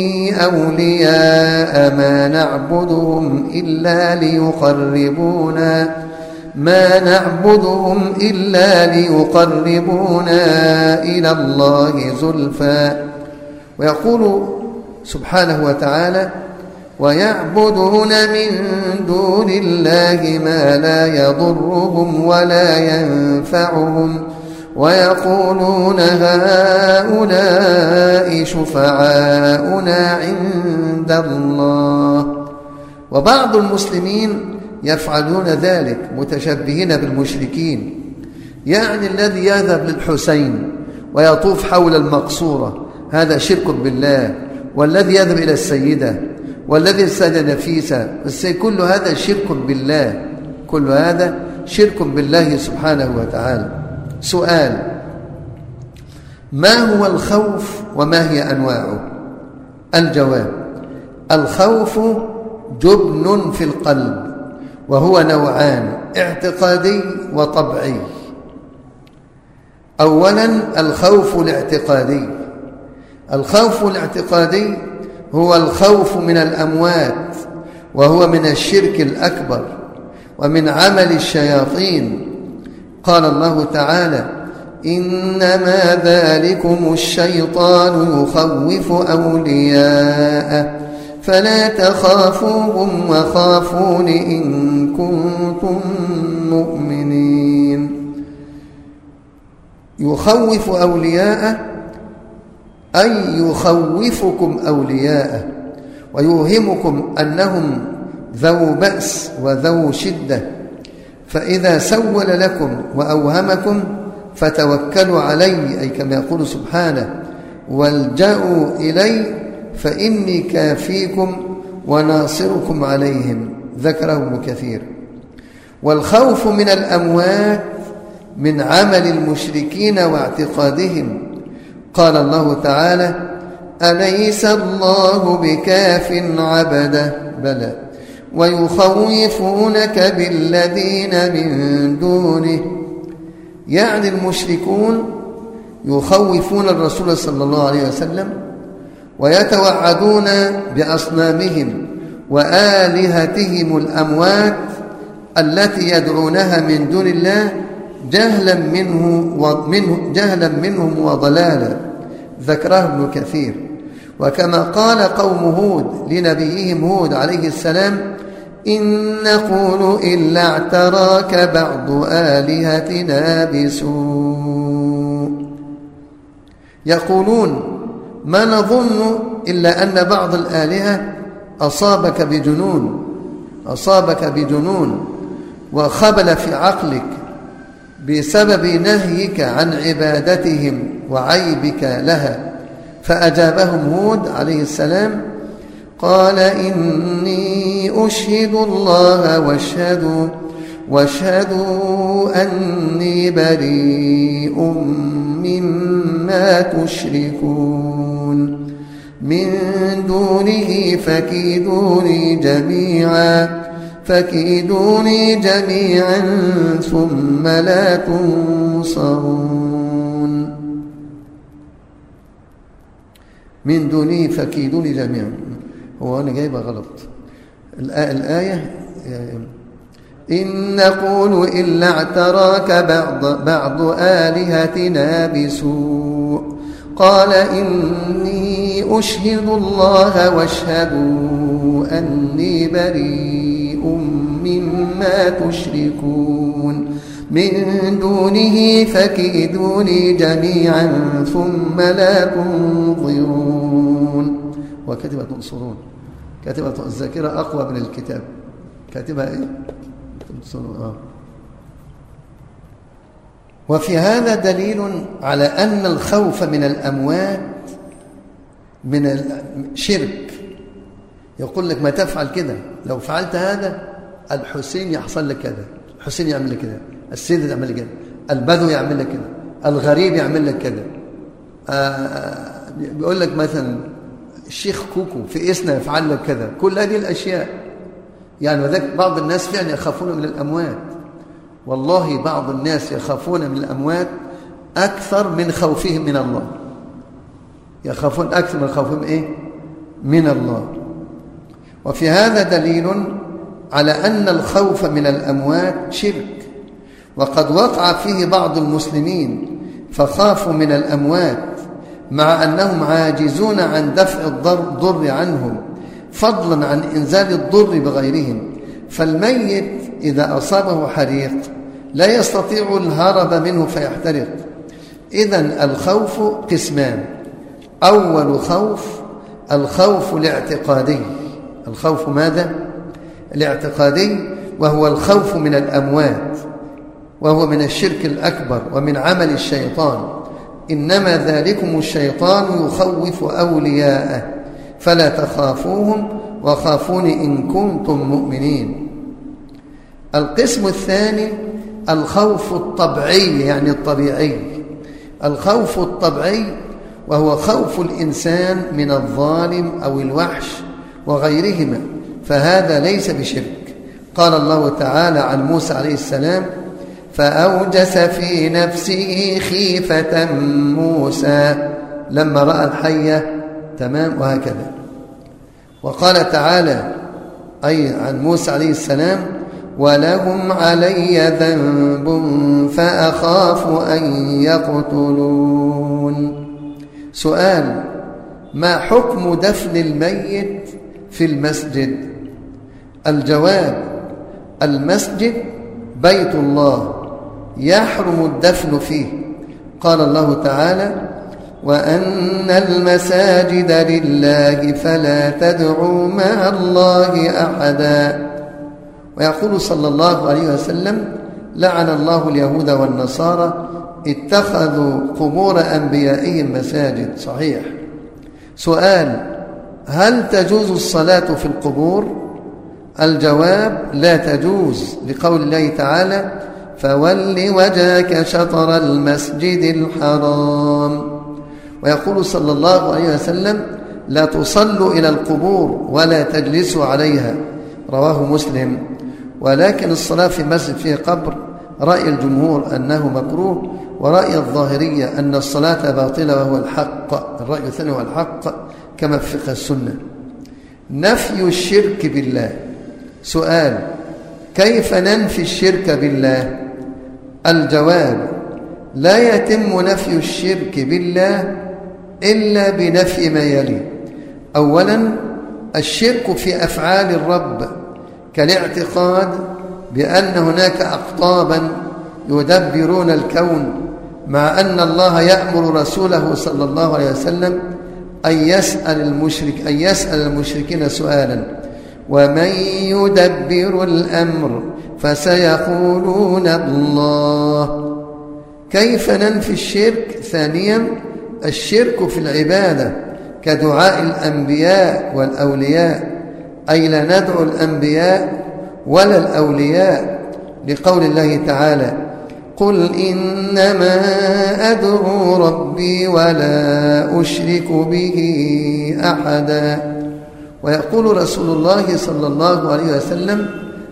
أولياء ما نعبدهم إلا ليقربونا ما نعبدهم إلا ليقربونا إلى الله زلفى. ويقول سبحانه وتعالى: ويعبدون من دون الله ما لا يضرهم ولا ينفعهم ويقولون هؤلاء شفعاؤنا عند الله. وبعض المسلمين يفعلون ذلك متشبهين بالمشركين، يعني الذي يذهب للحسين ويطوف حول المقصورة هذا شرك بالله، والذي يذهب إلى السيدة والذي السيدة نفيسة، كل هذا شرك بالله، كل هذا شرك بالله سبحانه وتعالى. سؤال: ما هو الخوف وما هي أنواعه؟ الجواب: الخوف جبن في القلب، وهو نوعان: اعتقادي وطبعي. أولا الخوف الاعتقادي. الخوف الاعتقادي هو الخوف من الأموات، وهو من الشرك الأكبر ومن عمل الشياطين. قال الله تعالى: إنما ذلكم الشيطان يخوف أولياءه فلا تخافوهم وخافون إن كنتم مؤمنين. يخوف أولياءه أي يخوفكم أولياءه ويوهمكم أنهم ذو بأس وذو شدة، فإذا سول لكم وأوهمكم فتوكلوا علي، أي كما يقول سبحانه والجأوا إلي فإني كافيكم وناصركم عليهم، ذكره ابن كثير. والخوف من الأموات من عمل المشركين واعتقادهم. قال الله تعالى أليس الله بكاف عبده بلى ويخوفونك بالذين من دونه، يعني المشركون يخوفون الرسول صلى الله عليه وسلم ويتوعدون بأصنامهم وآلهتهم الأموات التي يدعونها من دون الله جهلا منه ومنه جهلا منهم وضلالا، ذكره ابن كثير. وكما قال قوم هود لنبيهم هود عليه السلام إن نقول إلا اعتراك بعض آلهتنا بسوء، يقولون ما نظن إلا أن بعض الآلهة أصابك بجنون أصابك بجنون وخبل في عقلك بسبب نهيك عن عبادتهم وعيبك لها. فأجابهم هود عليه السلام قال إني أشهد الله واشهدوا واشهدوا أني بريء مما تشركون من دونه فكيدوني جميعا فكيدوني جميعا ثم لا تنصرون. من دونه فكيدوني جميعا، هو أنا جايبها غلط الآية إن نقول إلا اعتراك بعض, بعض آلهتنا بسوء قال إني أشهد الله واشهدوا أني بريء مما تشركون من دونه فكيدوني جميعا ثم لا تنظرون. وكتب تنصرون، كاتبة الذاكرة أقوى من الكتاب، كاتبها إيه؟ تنصرون. آه. وفي هذا دليل على أن الخوف من الأموات من الشرك. يقول لك ما تفعل كده، لو فعلت هذا الحسين يحصل لك كذا، الحسين يعمل لك كذا، السيد يعمل لك كذا، البدو يعمل لك كذا، الغريب يعمل لك كذا. آه بيقول لك مثلا الشيخ كوكو في إسنا يفعل لك كذا. كل هذه الأشياء يعني وذلك بعض الناس فعلا يخافون من الأموات. والله بعض الناس يخافون من الأموات أكثر من خوفهم من الله، يخافون أكثر من خوفهم إيه؟ من الله. وفي هذا دليل على أن الخوف من الأموات شرك، وقد وقع فيه بعض المسلمين فخافوا من الأموات مع أنهم عاجزون عن دفع الضر عنهم فضلا عن إنزال الضر بغيرهم. فالميت إذا أصابه حريق لا يستطيع الهرب منه فيحترق. إذن الخوف قسمان: أول خوف الخوف الاعتقادي. الخوف ماذا؟ الاعتقادي، وهو الخوف من الأموات، وهو من الشرك الأكبر ومن عمل الشيطان. إنما ذلكم الشيطان يخوف أولياءه فلا تخافوهم وخافون إن كنتم مؤمنين. القسم الثاني الخوف الطبيعي، يعني الطبيعي. الخوف الطبيعي وهو خوف الإنسان من الظالم أو الوحش وغيرهما، فهذا ليس بشرك. قال الله تعالى عن موسى عليه السلام: فأوجس في نفسه خيفة موسى لما رأى الحية، تمام، وهكذا. وقال تعالى أي عن موسى عليه السلام: ولهم علي ذنب فأخاف أن يقتلون. سؤال: ما حكم دفن الميت في المسجد؟ الجواب: المسجد بيت الله يحرم الدفن فيه. قال الله تعالى: وأن المساجد لله فلا تدعوا مع الله أحدا. ويقول صلى الله عليه وسلم: لعن الله اليهود والنصارى اتخذوا قبور أنبيائهم مساجد. صحيح. سؤال: هل تجوز الصلاة في القبور؟ الجواب: لا تجوز، لقول الله تعالى: فول وجهك شطر المسجد الحرام. ويقول صلى الله عليه وسلم: لا تصلوا إلى القبور ولا تجلسوا عليها. رواه مسلم. ولكن الصلاة في مسجد فيه قبر رأي الجمهور أنه مكروه، ورأي الظاهرية أن الصلاة باطلة وهو الحق. الرأي الثاني هو الحق كما في فقه السنة. نفي الشرك بالله. سؤال: كيف ننفي الشرك بالله؟ الجواب: لا يتم نفي الشرك بالله إلا بنفي ما يلي. أولا، الشرك في أفعال الرب، كالاعتقاد بأن هناك أقطابا يدبرون الكون، مع أن الله يأمر رسوله صلى الله عليه وسلم أن يسأل المشرك أن يسأل المشركين سؤالا: ومن يدبر الأمر فسيقولون الله. كيف ننفي الشرك؟ ثانيا، الشرك في العبادة كدعاء الأنبياء والأولياء، أي لا ندعو الأنبياء ولا الأولياء، لقول الله تعالى: قل إنما أدعو ربي ولا أشرك به أحدا. ويقول رسول الله صلى الله عليه وسلم: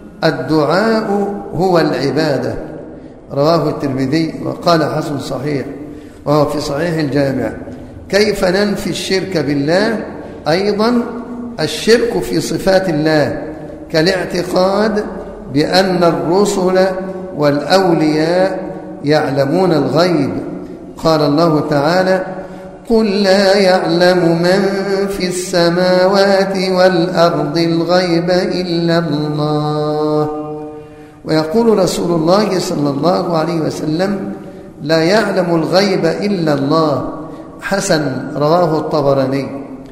الدعاء هو العبادة. رواه الترمذي وقال حسن صحيح، وهو في صحيح الجامع. كيف ننفي الشرك بالله؟ أيضا الشرك في صفات الله، كالاعتقاد بأن الرسل والأولياء يعلمون الغيب. قال الله تعالى: قل لا يعلم من في السماوات والأرض الغيب إلا الله. ويقول رسول الله صلى الله عليه وسلم: لا يعلم الغيب إلا الله. حسن. رواه الطبراني.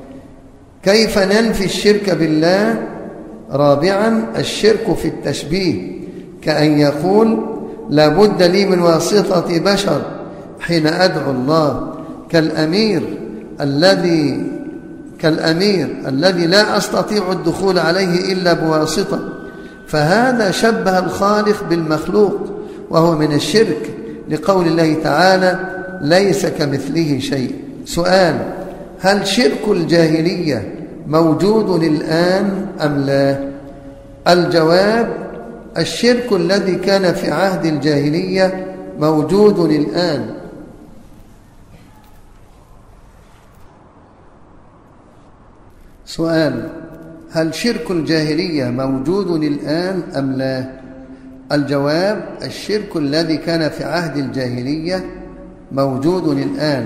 كيف ننفي الشرك بالله؟ رابعا، الشرك في التشبيه، كأن يقول: لا بد لي من واسطة بشر حين أدعو الله، كالأمير الذي كالأمير الذي لا أستطيع الدخول عليه إلا بواسطة. فهذا شبه الخالق بالمخلوق، وهو من الشرك، لقول الله تعالى: ليس كمثله شيء. سؤال: هل شرك الجاهلية موجود الآن أم لا؟ الجواب: الشرك الذي كان في عهد الجاهلية موجود الآن. سؤال: هل شرك الجاهلية موجود الآن أم لا؟ الجواب: الشرك الذي كان في عهد الجاهلية موجود الآن.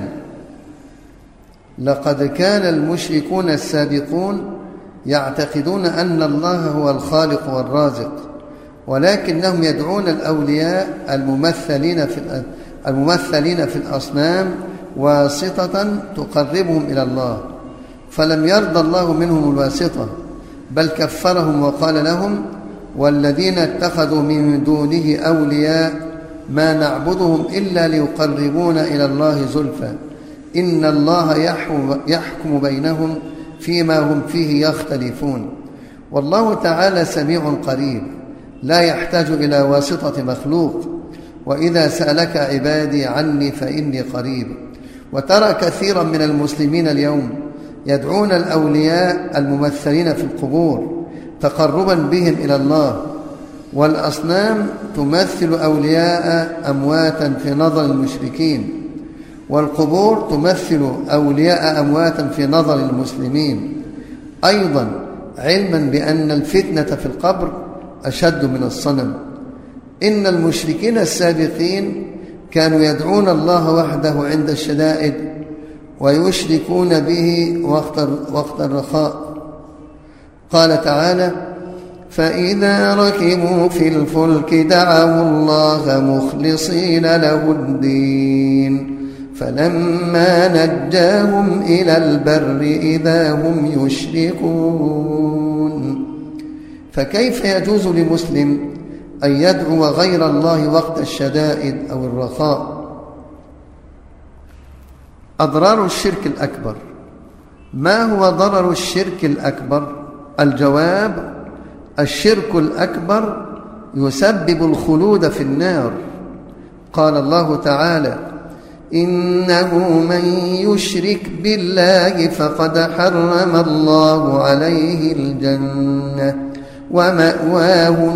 لقد كان المشركون السابقون يعتقدون أن الله هو الخالق والرازق، ولكنهم يدعون الأولياء الممثلين في الممثلين في الأصنام واسطة تقربهم إلى الله، فلم يرضى الله منهم الواسطة، بل كفرهم وقال لهم: والذين اتخذوا من دونه أولياء ما نعبدهم إلا ليقربونا إلى الله زلفى إن الله يحكم بينهم فيما هم فيه يختلفون. والله تعالى سميع قريب لا يحتاج إلى واسطة مخلوق. وإذا سألك عبادي عني فإني قريب. وترى كثيرا من المسلمين اليوم يدعون الأولياء الممثلين في القبور تقربا بهم إلى الله، والأصنام تمثل أولياء أمواتا في نظر المشركين، والقبور تمثل أولياء أمواتا في نظر المسلمين. أيضا علما بأن الفتنة في القبر أشد من الصنم. إن المشركين السابقين كانوا يدعون الله وحده عند الشدائد ويشركون به وقت الرخاء. قال تعالى: فإذا ركبوا في الفلك دعوا الله مخلصين له الدين فلما نجاهم إلى البر إذا هم يشركون. فكيف يجوز لمسلم أن يدعو غير الله وقت الشدائد أو الرخاء؟ أضرار الشرك الأكبر. ما هو ضرر الشرك الأكبر؟ الجواب: الشرك الأكبر يسبب الخلود في النار. قال الله تعالى: إنه من يشرك بالله فقد حرم الله عليه الجنة ومأواه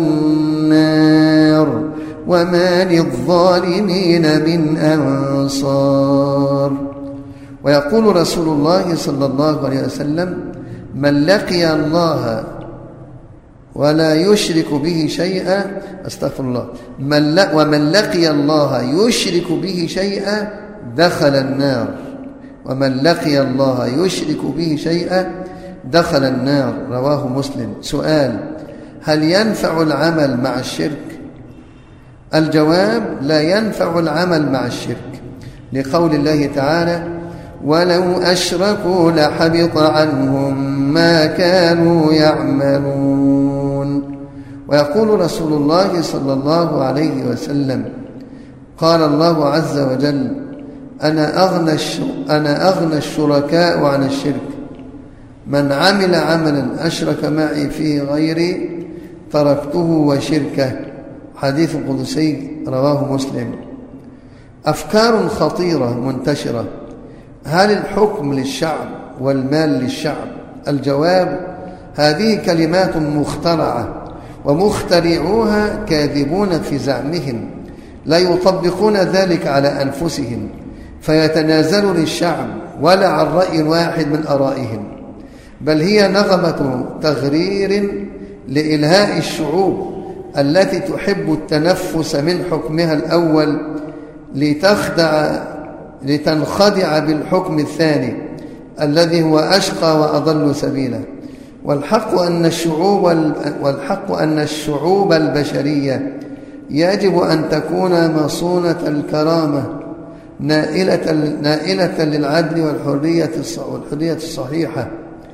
النار وما للظالمين من أنصار. ويقول رسول الله صلى الله عليه وسلم: من لقي الله ولا يشرك به شيئا استغفر الله من ل... ومن لقي الله يشرك به شيئا دخل النار. ومن لقي الله يشرك به شيئا دخل النار. رواه مسلم. سؤال: هل ينفع العمل مع الشرك؟ الجواب: لا ينفع العمل مع الشرك، لقول الله تعالى: ولو أشركوا لحبط عنهم ما كانوا يعملون. ويقول رسول الله صلى الله عليه وسلم: قال الله عز وجل: أنا أغنى, أنا أغنى الشركاء عن الشرك، من عمل عملا أشرك معي فيه غيري تركته وشركه. حديث قدسي رواه مسلم. أفكار خطيرة منتشرة: هل الحكم للشعب والمال للشعب؟ الجواب: هذه كلمات مخترعة ومخترعوها كاذبون في زعمهم، لا يطبقون ذلك على أنفسهم فيتنازلوا للشعب ولا عن رأي واحد من آرائهم، بل هي نغمة تغرير لإلهاء الشعوب التي تحب التنفس من حكمها الأول لتخدع لتنخدع بالحكم الثاني الذي هو أشقى وأضل سبيلا. والحق أن الشعوب والحق أن الشعوب البشرية يجب أن تكون مصونة الكرامة نائلة نائلة للعدل والحرية والحرية الصحيحة،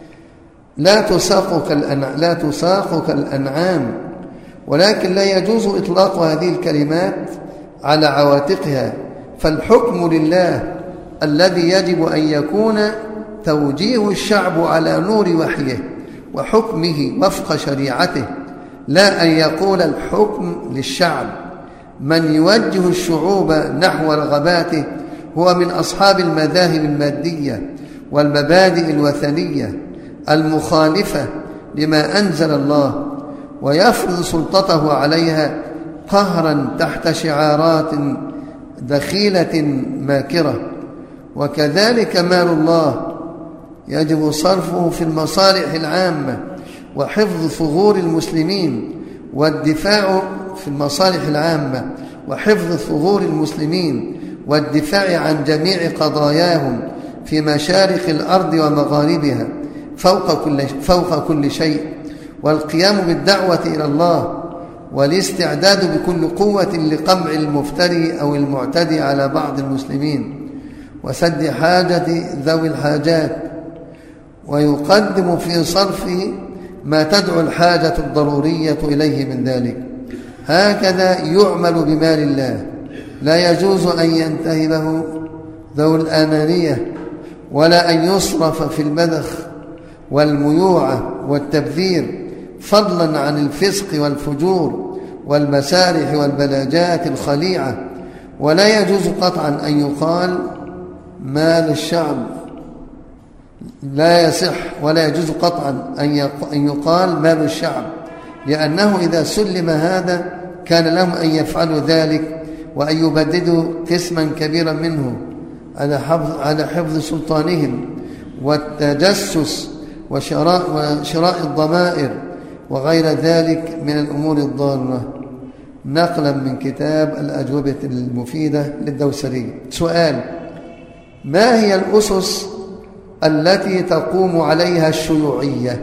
لا تساق كالأنعام لا تساق كالأنعام. ولكن لا يجوز إطلاق هذه الكلمات على عواتقها، فالحكم لله الذي يجب أن يكون توجيه الشعب على نور وحيه وحكمه وفق شريعته، لا أن يقول الحكم للشعب. من يوجه الشعوب نحو رغباته هو من أصحاب المذاهب المادية والمبادئ الوثنية المخالفة لما أنزل الله، ويفرض سلطته عليها قهرا تحت شعارات دخيلة ماكرة. وكذلك مال الله يجب صرفه في المصالح العامة وحفظ ثغور المسلمين والدفاع في المصالح العامة وحفظ ثغور المسلمين والدفاع عن جميع قضاياهم في مشارق الأرض ومغاربها فوق كل فوق كل شيء، والقيام بالدعوة إلى الله والاستعداد بكل قوة لقمع المفتري أو المعتدي على بعض المسلمين وسد حاجة ذوي الحاجات، ويقدم في صرفه ما تدعو الحاجة الضرورية إليه من ذلك. هكذا يعمل بمال الله، لا يجوز أن ينتهبه ذو الأنانية ولا أن يصرف في المذخ والميوعة والتبذير، فضلا عن الفسق والفجور والمسارح والبلاجات الخليعة. ولا يجوز قطعا أن يقال مال الشعب، لا يصح ولا يجوز قطعا أن يقال مال الشعب، لأنه إذا سلم هذا كان لهم أن يفعلوا ذلك وأن يبددوا قسما كبيرا منه على حفظ, على حفظ سلطانهم والتجسس وشراء, وشراء الضمائر وغير ذلك من الأمور الضارة، نقلا من كتاب الأجوبة المفيدة للدوسري. سؤال: ما هي الأسس التي تقوم عليها الشيوعية؟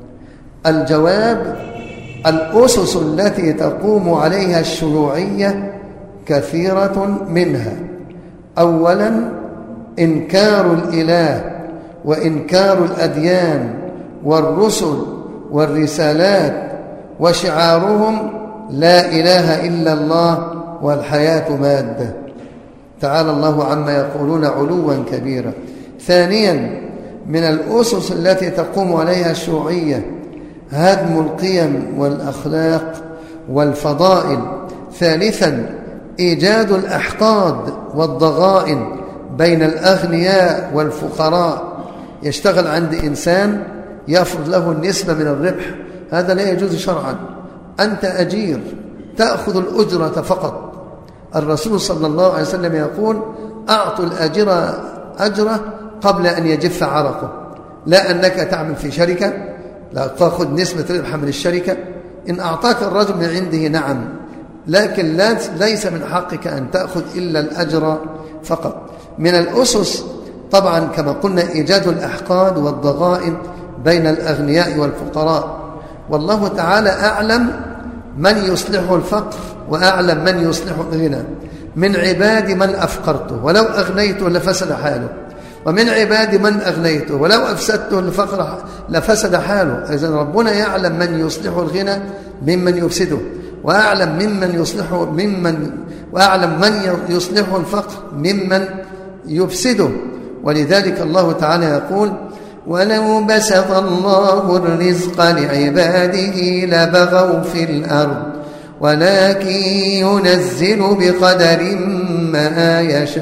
الجواب: الأسس التي تقوم عليها الشيوعية كثيرة منها. أولا، إنكار الإله وإنكار الأديان والرسل والرسالات، وشعارهم لا إله إلا الله والحياة مادة، تعالى الله عما يقولون علوا كبيرا. ثانيا، من الأسس التي تقوم عليها الشيوعية هدم القيم والأخلاق والفضائل. ثالثا، إيجاد الأحقاد والضغائن بين الأغنياء والفقراء. يشتغل عند إنسان يفرض له النسبة من الربح، هذا لا يجوز شرعا. أنت أجير تأخذ الأجرة فقط. الرسول صلى الله عليه وسلم يقول: أعطوا الأجر أجره قبل أن يجف عرقه. لا أنك تعمل في شركة لا تأخذ نسبة ربح من الشركة، إن أعطاك الرجل من عنده نعم، لكن ليس من حقك أن تأخذ إلا الأجر فقط. من الأسس طبعا كما قلنا إيجاد الأحقاد والضغائن بين الأغنياء والفقراء، والله تعالى أعلم من يصلح الفقر وأعلم من يصلح الغنى. من عباد من أفقرته ولو أغنيته لفسد حاله، ومن عباد من أغنيته ولو أفسدته لفقر لفسد حاله. إذن ربنا يعلم من يصلح الغنى ممن يفسده، وأعلم ممن يصلح ممن وأعلم من يصلح الفقر ممن يفسده. ولذلك الله تعالى يقول: ولو بسط الله الرزق لعباده لبغوا في الأرض ولكن ينزل بقدر ما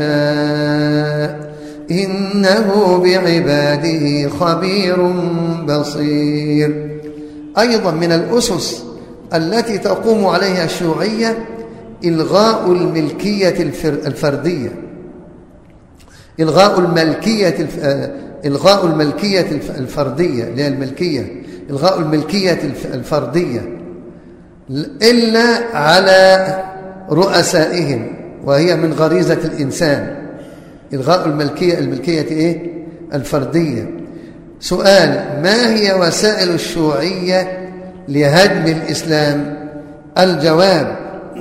يشاء إنه بعباده خبير بصير. أيضا من الأسس التي تقوم عليها الشيوعية إلغاء الملكية الفردية إلغاء الملكية إلغاء الملكية الفردية اللي هي الملكية إلغاء الملكية الفردية إلا على رؤسائهم، وهي من غريزة الإنسان. إلغاء الملكية الملكية إيه؟ الفردية. سؤال: ما هي وسائل الشيوعية لهدم الإسلام؟ الجواب: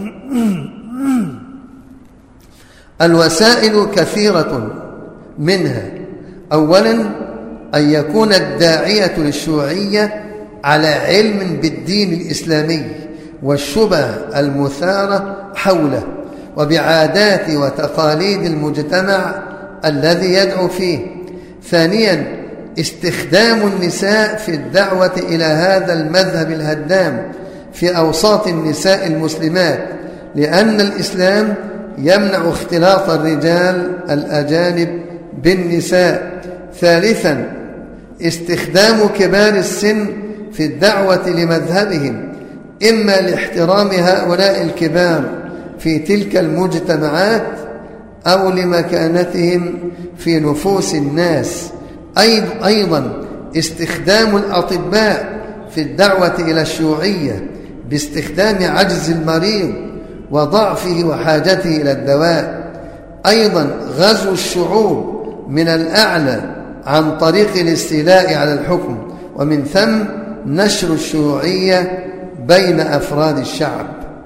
الوسائل كثيرة، منها: أولا، أن يكون الداعية للشيوعية على علم بالدين الإسلامي والشبه المثارة حوله وبعادات وتقاليد المجتمع الذي يدعو فيه. ثانيا، استخدام النساء في الدعوة إلى هذا المذهب الهدام في أوساط النساء المسلمات، لأن الإسلام يمنع اختلاط الرجال الأجانب بالنساء. ثالثا، استخدام كبار السن في الدعوة لمذهبهم، إما لاحترام هؤلاء الكبار في تلك المجتمعات أو لمكانتهم في نفوس الناس. أيضا استخدام الأطباء في الدعوة إلى الشيوعية باستخدام عجز المريض وضعفه وحاجته إلى الدواء. أيضا غزو الشعوب من الأعلى عن طريق الاستيلاء على الحكم، ومن ثم نشر الشيوعية بين أفراد الشعب.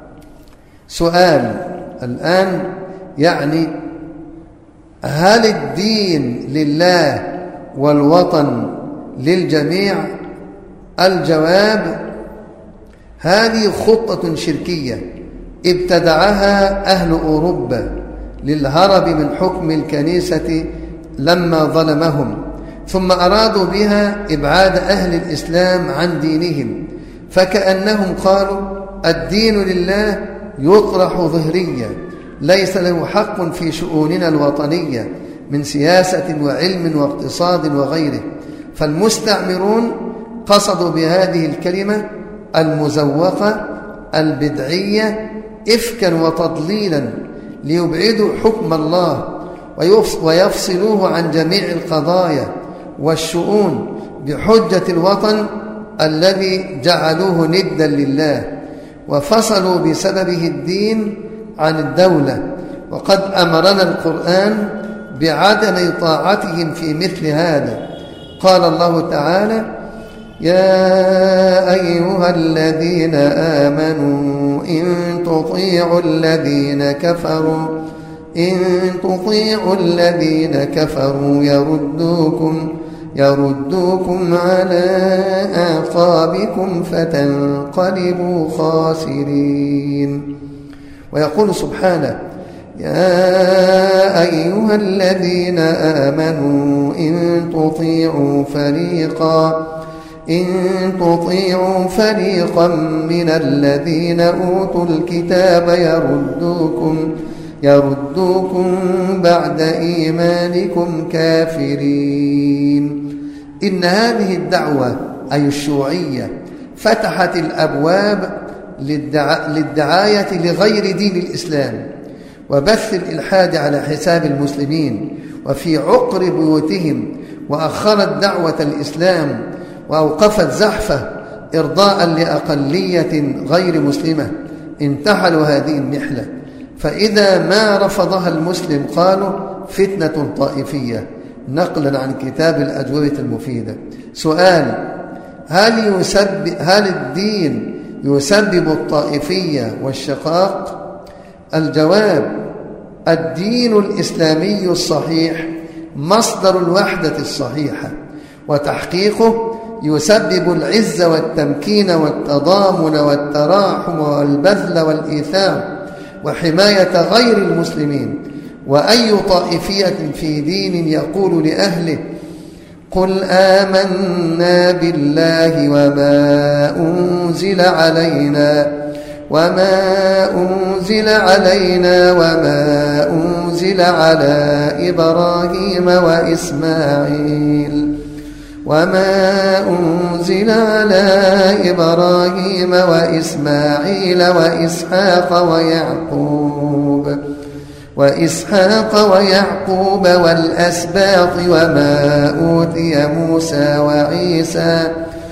سؤال الآن: يعني هل الدين لله والوطن للجميع؟ الجواب: هذه خطة شركية ابتدعها أهل أوروبا للهرب من حكم الكنيسة لما ظلمهم، ثم أرادوا بها إبعاد أهل الإسلام عن دينهم، فكأنهم قالوا: الدين لله يطرح ظهريا، ليس له حق في شؤوننا الوطنية من سياسة وعلم واقتصاد وغيره. فالمستعمرون قصدوا بهذه الكلمة المزوقة البدعية إفكا وتضليلا ليبعدوا حكم الله ويفصلوه عن جميع القضايا والشؤون بحجة الوطن الذي جعلوه ندا لله وفصلوا بسببه الدين عن الدولة، وقد أمرنا القرآن بعدم طاعتهم في مثل هذا. قال الله تعالى: يا أيها الذين آمنوا إن تطيعوا الذين كفروا إن تطيعوا الذين كفروا يردوكم يردوكم على أعقابكم فتنقلبوا خاسرين. ويقول سبحانه: يا أيها الذين آمنوا إن تطيعوا فريقا إن تطيعوا فريقا من الذين أوتوا الكتاب يردوكم يردوكم بعد إيمانكم كافرين. إن هذه الدعوة أي الشيوعية فتحت الأبواب للدعاية لغير دين الإسلام وبث الإلحاد على حساب المسلمين وفي عقر بيوتهم، وأخرت دعوة الإسلام وأوقفت زحفه إرضاء لأقلية غير مسلمة انتحلوا هذه النحلة، فإذا ما رفضها المسلم قالوا فتنة طائفية، نقلا عن كتاب الأجوبة المفيدة. سؤال: هل, يسبب هل الدين يسبب الطائفية والشقاق؟ الجواب: الدين الإسلامي الصحيح مصدر الوحدة الصحيحة، وتحقيقه يسبب العز والتمكين والتضامن والتراحم والبذل والإيثار وحماية غير المسلمين. وأي طائفية في دين يقول لأهله: قل آمنا بالله وما أنزل علينا وما أنزل علينا وما أنزل على إبراهيم وإسماعيل وما أنزل على إبراهيم وإسماعيل وإسحاق ويعقوب وإسحاق ويعقوب والأسباط وما أوتي موسى وعيسى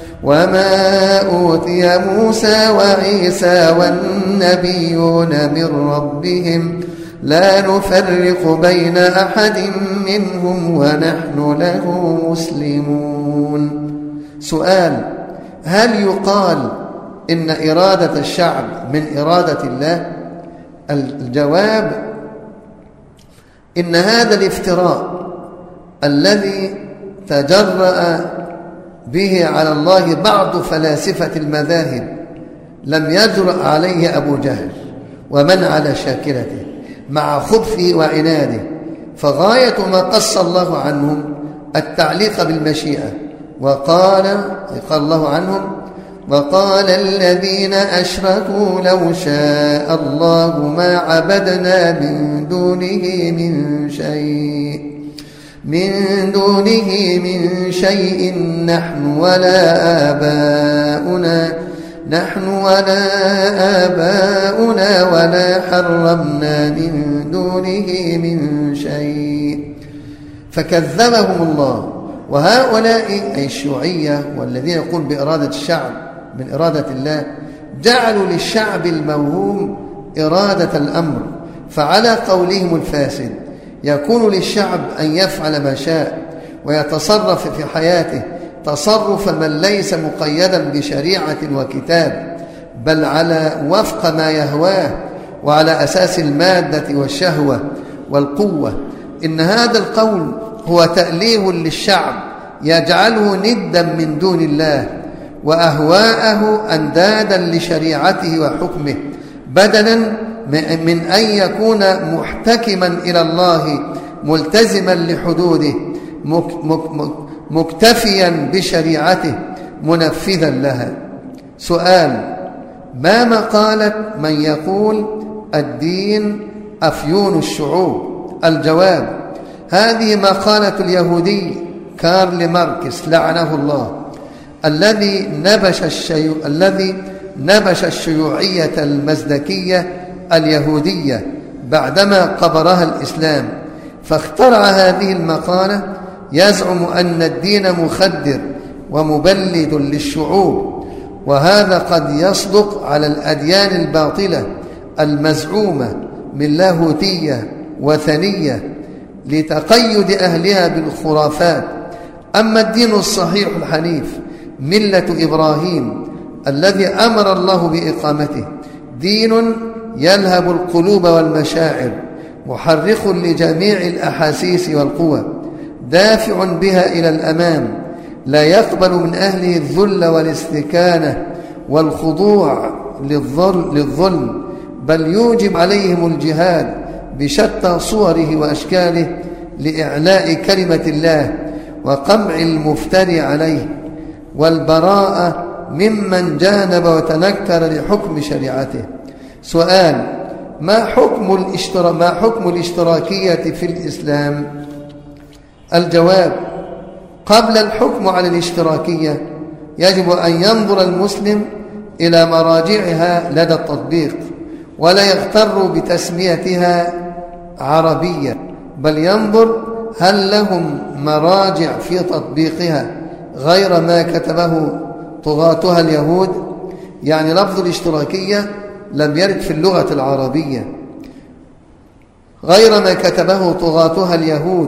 وما أوتي موسى وعيسى والنبيون من ربهم لا نفرق بين أحد منهم ونحن له مسلمون. سؤال: هل يقال إن إرادة الشعب من إرادة الله؟ الجواب: إن هذا الافتراء الذي تجرأ به على الله بعض فلاسفة المذاهب لم يجرأ عليه أبو جهل ومن على شاكلته مع خبثه وعناده، فغاية ما قص الله عنهم التعليق بالمشيئة. وقال قال الله عنهم: وقال الذين أشركوا لو شاء الله ما عبدنا من دونه من شيء من دونه من شيء نحن ولا آباؤنا نحن ولا آباؤنا ولا حرمنا من دونه من شيء، فكذبهم الله. وهؤلاء أي الشيوعية والذين يقول بإرادة الشعب من إرادة الله جعلوا للشعب الموهوم إرادة الأمر، فعلى قولهم الفاسد يكون للشعب أن يفعل ما شاء ويتصرف في حياته تصرف من ليس مقيدا بشريعة وكتاب، بل على وفق ما يهواه وعلى أساس المادة والشهوة والقوة. إن هذا القول هو تأليه للشعب يجعله ندا من دون الله وأهواءه أندادا لشريعته وحكمه، بدلا من أن يكون محتكما إلى الله ملتزما لحدوده مكتفيا بشريعته منفذا لها. سؤال: ما مقالة من يقول الدين أفيون الشعوب؟ الجواب: هذه مقالة اليهودي كارل ماركس لعنه الله الذي نبش الشيو... الذي نبش الشيوعية المزدكية اليهودية بعدما قبرها الإسلام، فاخترع هذه المقالة يزعم أن الدين مخدر ومبلد للشعوب، وهذا قد يصدق على الأديان الباطلة المزعومة من لاهوتية وثنية لتقيد أهلها بالخرافات. أما الدين الصحيح الحنيف ملة إبراهيم الذي أمر الله بإقامته دين يلهب القلوب والمشاعر، محرك لجميع الأحاسيس والقوى، دافع بها إلى الأمام، لا يقبل من أهله الذل والاستكانة والخضوع للظلم، بل يوجب عليهم الجهاد بشتى صوره وأشكاله لإعلاء كلمة الله وقمع المفتري عليه، والبراءة ممن جانب وتنكر لحكم شريعته. سؤال: ما حكم الاشترا... ما حكم الاشتراكية في الإسلام؟ الجواب: قبل الحكم على الاشتراكية يجب أن ينظر المسلم إلى مراجعها لدى التطبيق، ولا يغتر بتسميتها عربية، بل ينظر هل لهم مراجع في تطبيقها غير ما كتبه طغاتها اليهود. يعني لفظ الاشتراكية لم يرد في اللغة العربية، غير ما كتبه طغاتها اليهود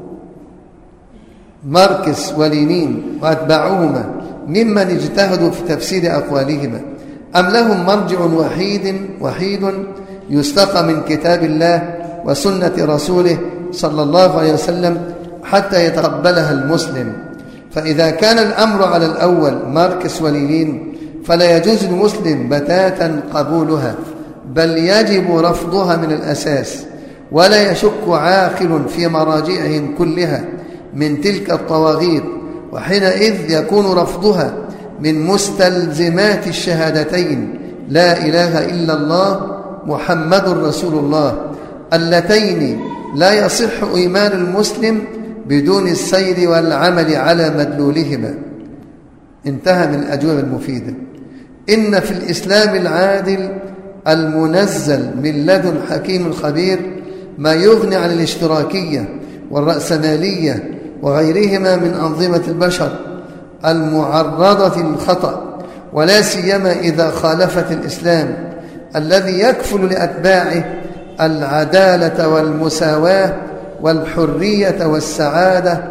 ماركس ولينين وأتباعهما ممن اجتهدوا في تفسير أقوالهما، أم لهم مرجع وحيد وحيد يستقى من كتاب الله وسنة رسوله صلى الله عليه وسلم حتى يتقبلها المسلم؟ فإذا كان الأمر على الأول ماركس ولينين فلا يجوز المسلم بتاتا قبولها، بل يجب رفضها من الأساس، ولا يشك عاقل في مراجعهم كلها من تلك الطواغيت، وحينئذ يكون رفضها من مستلزمات الشهادتين لا إله إلا الله محمد رسول الله، اللتين لا يصح إيمان المسلم بدون السير والعمل على مدلولهما. انتهى من الأجوبة المفيدة. إن في الإسلام العادل المنزل من لدن حكيم خبير ما يغني عن الاشتراكية والرأسمالية وغيرهما من أنظمة البشر المعرضة للخطأ، ولا سيما إذا خالفت الإسلام الذي يكفل لأتباعه العدالة والمساواة والحرية والسعادة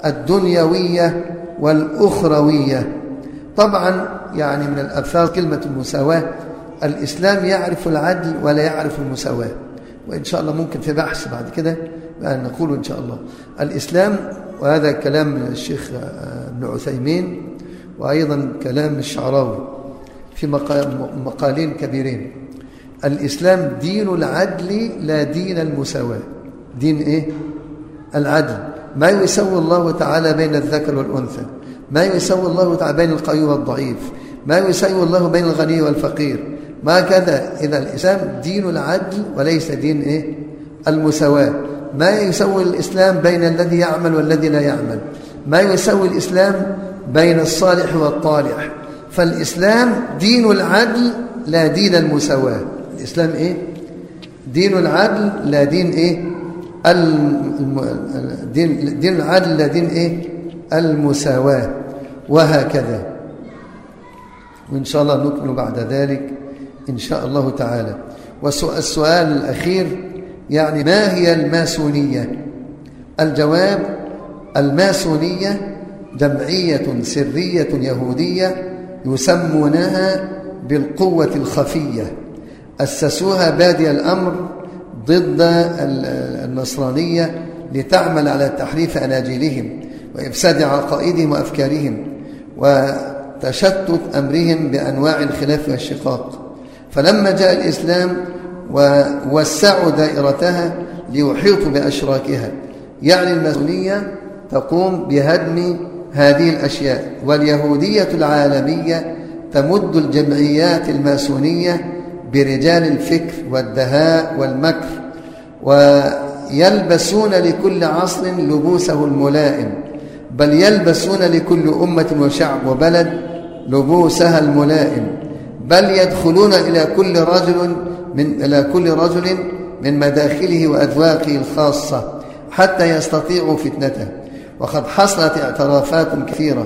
الدنيوية والأخروية. طبعا يعني من الألفاظ كلمة المساواة، الإسلام يعرف العدل ولا يعرف المساواة، وإن شاء الله ممكن في بحث بعد كده نقول إن شاء الله الإسلام، وهذا كلام الشيخ ابن عثيمين وأيضا كلام الشعراوي في مقالين كبيرين. الإسلام دين العدل لا دين المساواة. دين إيه؟ العدل، ما يسوي الله تعالى بين الذكر والأنثى، ما يسوي الله تعالى بين القوي والضعيف، ما يسوي الله بين الغني والفقير، ما كذا. إذا الإسلام دين العدل وليس دين إيه؟ المساواة. ما يسوي الإسلام بين الذي يعمل والذي لا يعمل، ما يسوي الإسلام بين الصالح والطالح. فالإسلام دين العدل لا دين المساواة. الإسلام إيه؟ دين العدل لا دين إيه؟ الدين دين العدل لا دين إيه؟ المساواة، وهكذا. وإن شاء الله نكمل بعد ذلك إن شاء الله تعالى. والسؤال الأخير يعني ما هي الماسونية؟ الجواب: الماسونية جمعية سرية يهودية يسمونها بالقوة الخفية، أسسوها بادئ الأمر ضد النصرانية لتعمل على تحريف أناجيلهم وإفساد عقائدهم وأفكارهم وتشتت أمرهم بأنواع الخلاف والشقاق. فلما جاء الإسلام ووسعوا دائرتها ليحيطوا بأشراكها، يعني الماسونية تقوم بهدم هذه الأشياء، واليهودية العالمية تمد الجمعيات الماسونية برجال الفكر والدهاء والمكر، ويلبسون لكل عصر لبوسه الملائم، بل يلبسون لكل أمة وشعب وبلد لبوسها الملائم، بل يدخلون إلى كل رجل من إلى كل رجل من مداخله وأذواقه الخاصة حتى يستطيعوا فتنته. وقد حصلت اعترافات كثيرة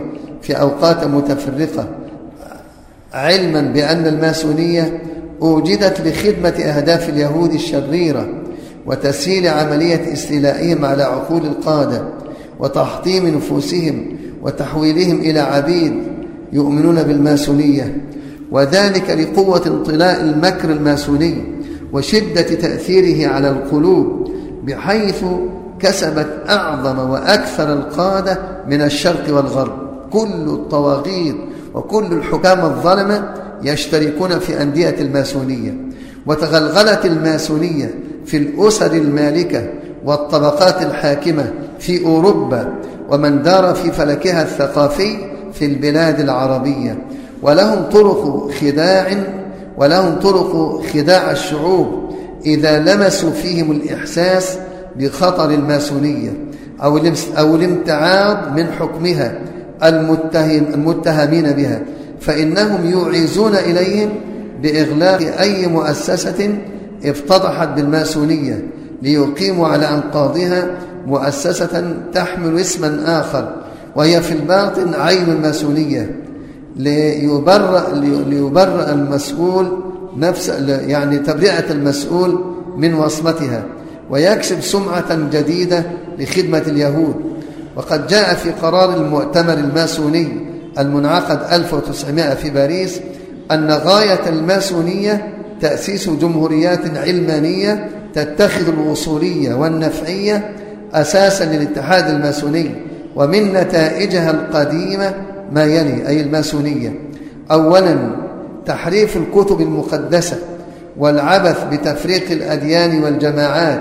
في أوقات متفرقة، علما بأن الماسونية أوجدت لخدمة أهداف اليهود الشريرة وتسهيل عملية استيلائهم على عقول القادة وتحطيم نفوسهم وتحويلهم إلى عبيد يؤمنون بالماسونية، وذلك لقوة انطلاء المكر الماسوني وشدة تأثيره على القلوب، بحيث كسبت أعظم وأكثر القادة من الشرق والغرب. كل الطواغيت وكل الحكام الظلمة يشتركون في أندية الماسونية، وتغلغلت الماسونية في الأسر المالكة والطبقات الحاكمة في أوروبا ومن دار في فلكها الثقافي في البلاد العربية، ولهم طرق خداع ولهم طرق خداع الشعوب إذا لمسوا فيهم الإحساس بخطر الماسونية أو الامتعاض من حكمها المتهم المتهمين بها، فإنهم يوعزون إليهم بإغلاق أي مؤسسة افتضحت بالماسونية ليقيموا على أنقاضها مؤسسة تحمل اسما آخر وهي في الباطن عين الماسونية، ليبرأ, ليبرأ المسؤول نفس يعني تبرئة المسؤول من وصمتها ويكسب سمعة جديدة لخدمة اليهود. وقد جاء في قرار المؤتمر الماسوني المنعقد ألف وتسعمائة في باريس أن غاية الماسونية تأسيس جمهوريات علمانية تتخذ الوصولية والنفعية أساسا للاتحاد الماسوني، ومن نتائجها القديمة ما يلي أي الماسونية: أولا تحريف الكتب المقدسة والعبث بتفريق الأديان والجماعات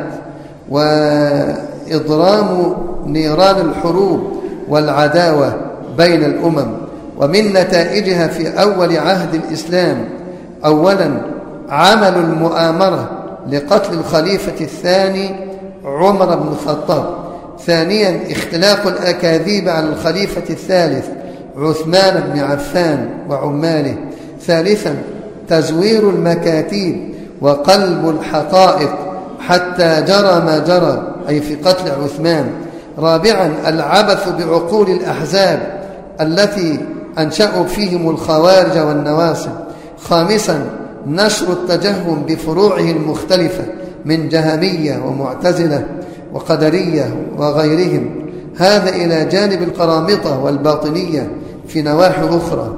وإضرام نيران الحروب والعداوة بين الأمم. ومن نتائجها في أول عهد الإسلام: أولا عمل المؤامرة لقتل الخليفة الثاني عمر بن الخطاب. ثانيا اختلاق الأكاذيب على الخليفة الثالث عثمان بن عفان وعماله. ثالثا تزوير المكاتيب وقلب الحقائق حتى جرى ما جرى أي في قتل عثمان. رابعا العبث بعقول الأحزاب التي أنشأوا فيهم الخوارج والنواصب. خامسا نشر التجهم بفروعه المختلفة من جهمية ومعتزلة وقدرية وغيرهم، هذا إلى جانب القرامطة والباطنية في نواحي أخرى.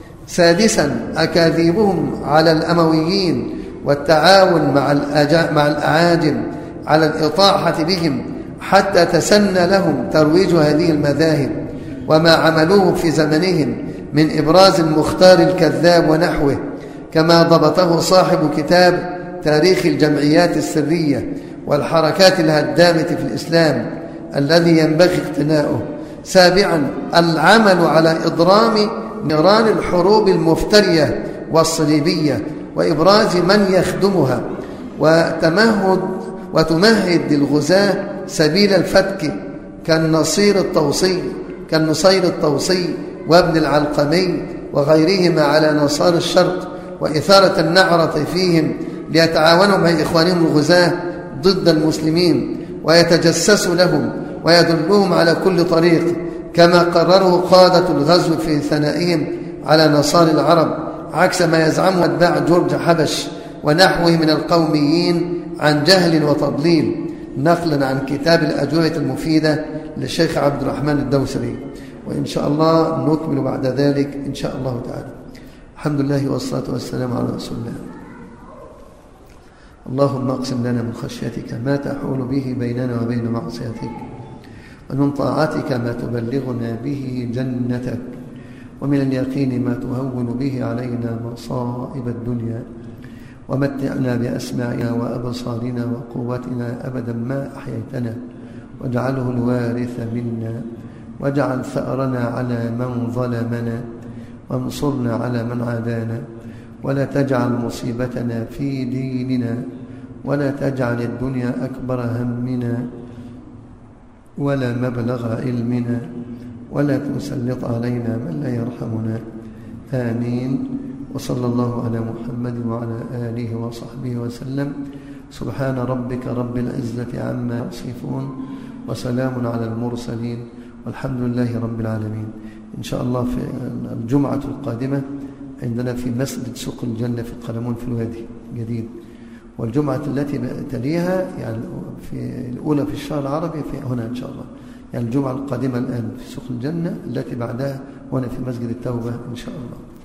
سادسا أكاذيبهم على الأمويين والتعاون مع مع الأعاجم على الإطاحة بهم حتى تسنى لهم ترويج هذه المذاهب، وما عملوه في زمنهم من إبراز المختار الكذاب ونحوه، كما ضبطه صاحب كتاب تاريخ الجمعيات السرية والحركات الهدامة في الإسلام الذي ينبغي اقتناؤه. سابعا العمل على إضرام نيران الحروب المفترية والصليبية وإبراز من يخدمها، وتمهد وتمهد للغزاة سبيل الفتك كالنصير الطوسي كالنصير الطوسي وابن العلقمي وغيرهما على نصار الشرق، وإثارة النعرة فيهم ليتعاونوا مع إخوانهم الغزاة ضد المسلمين ويتجسسوا لهم ويدلهم على كل طريق، كما قرروا قادة الغزو في ثنائهم على نصارى العرب، عكس ما يزعمه أتباع جورج حبش ونحوه من القوميين عن جهل وتضليل، نقلا عن كتاب الأجوبة المفيدة للشيخ عبد الرحمن الدوسري. وإن شاء الله نكمل بعد ذلك إن شاء الله تعالى. الحمد لله والصلاة والسلام على رسول الله. اللهم اقسم لنا من خشيتك ما تحول به بيننا وبين معصيتك، ومن طاعتك ما تبلغنا به جنتك، ومن اليقين ما تهون به علينا مصائب الدنيا، ومتعنا بأسماعنا وأبصارنا وقوتنا أبدا ما أحييتنا، واجعله الوارث منا، واجعل ثأرنا على من ظلمنا، وانصرنا على من عادانا، ولا تجعل مصيبتنا في ديننا، ولا تجعل الدنيا أكبر همنا ولا مبلغ علمنا، ولا تسلط علينا من لا يرحمنا. آمين. وصلى الله على محمد وعلى آله وصحبه وسلم. سبحان ربك رب العزة عما يصفون، وسلام على المرسلين، والحمد لله رب العالمين. إن شاء الله في الجمعة القادمة عندنا في مسجد سوق الجنة في القلمون في الوادي جديد، والجمعة التي تليها يعني في الأولى في الشهر العربي في هنا إن شاء الله، يعني الجمعة القادمة الآن في سوق الجنة، التي بعدها وأنا في مسجد التوبة إن شاء الله.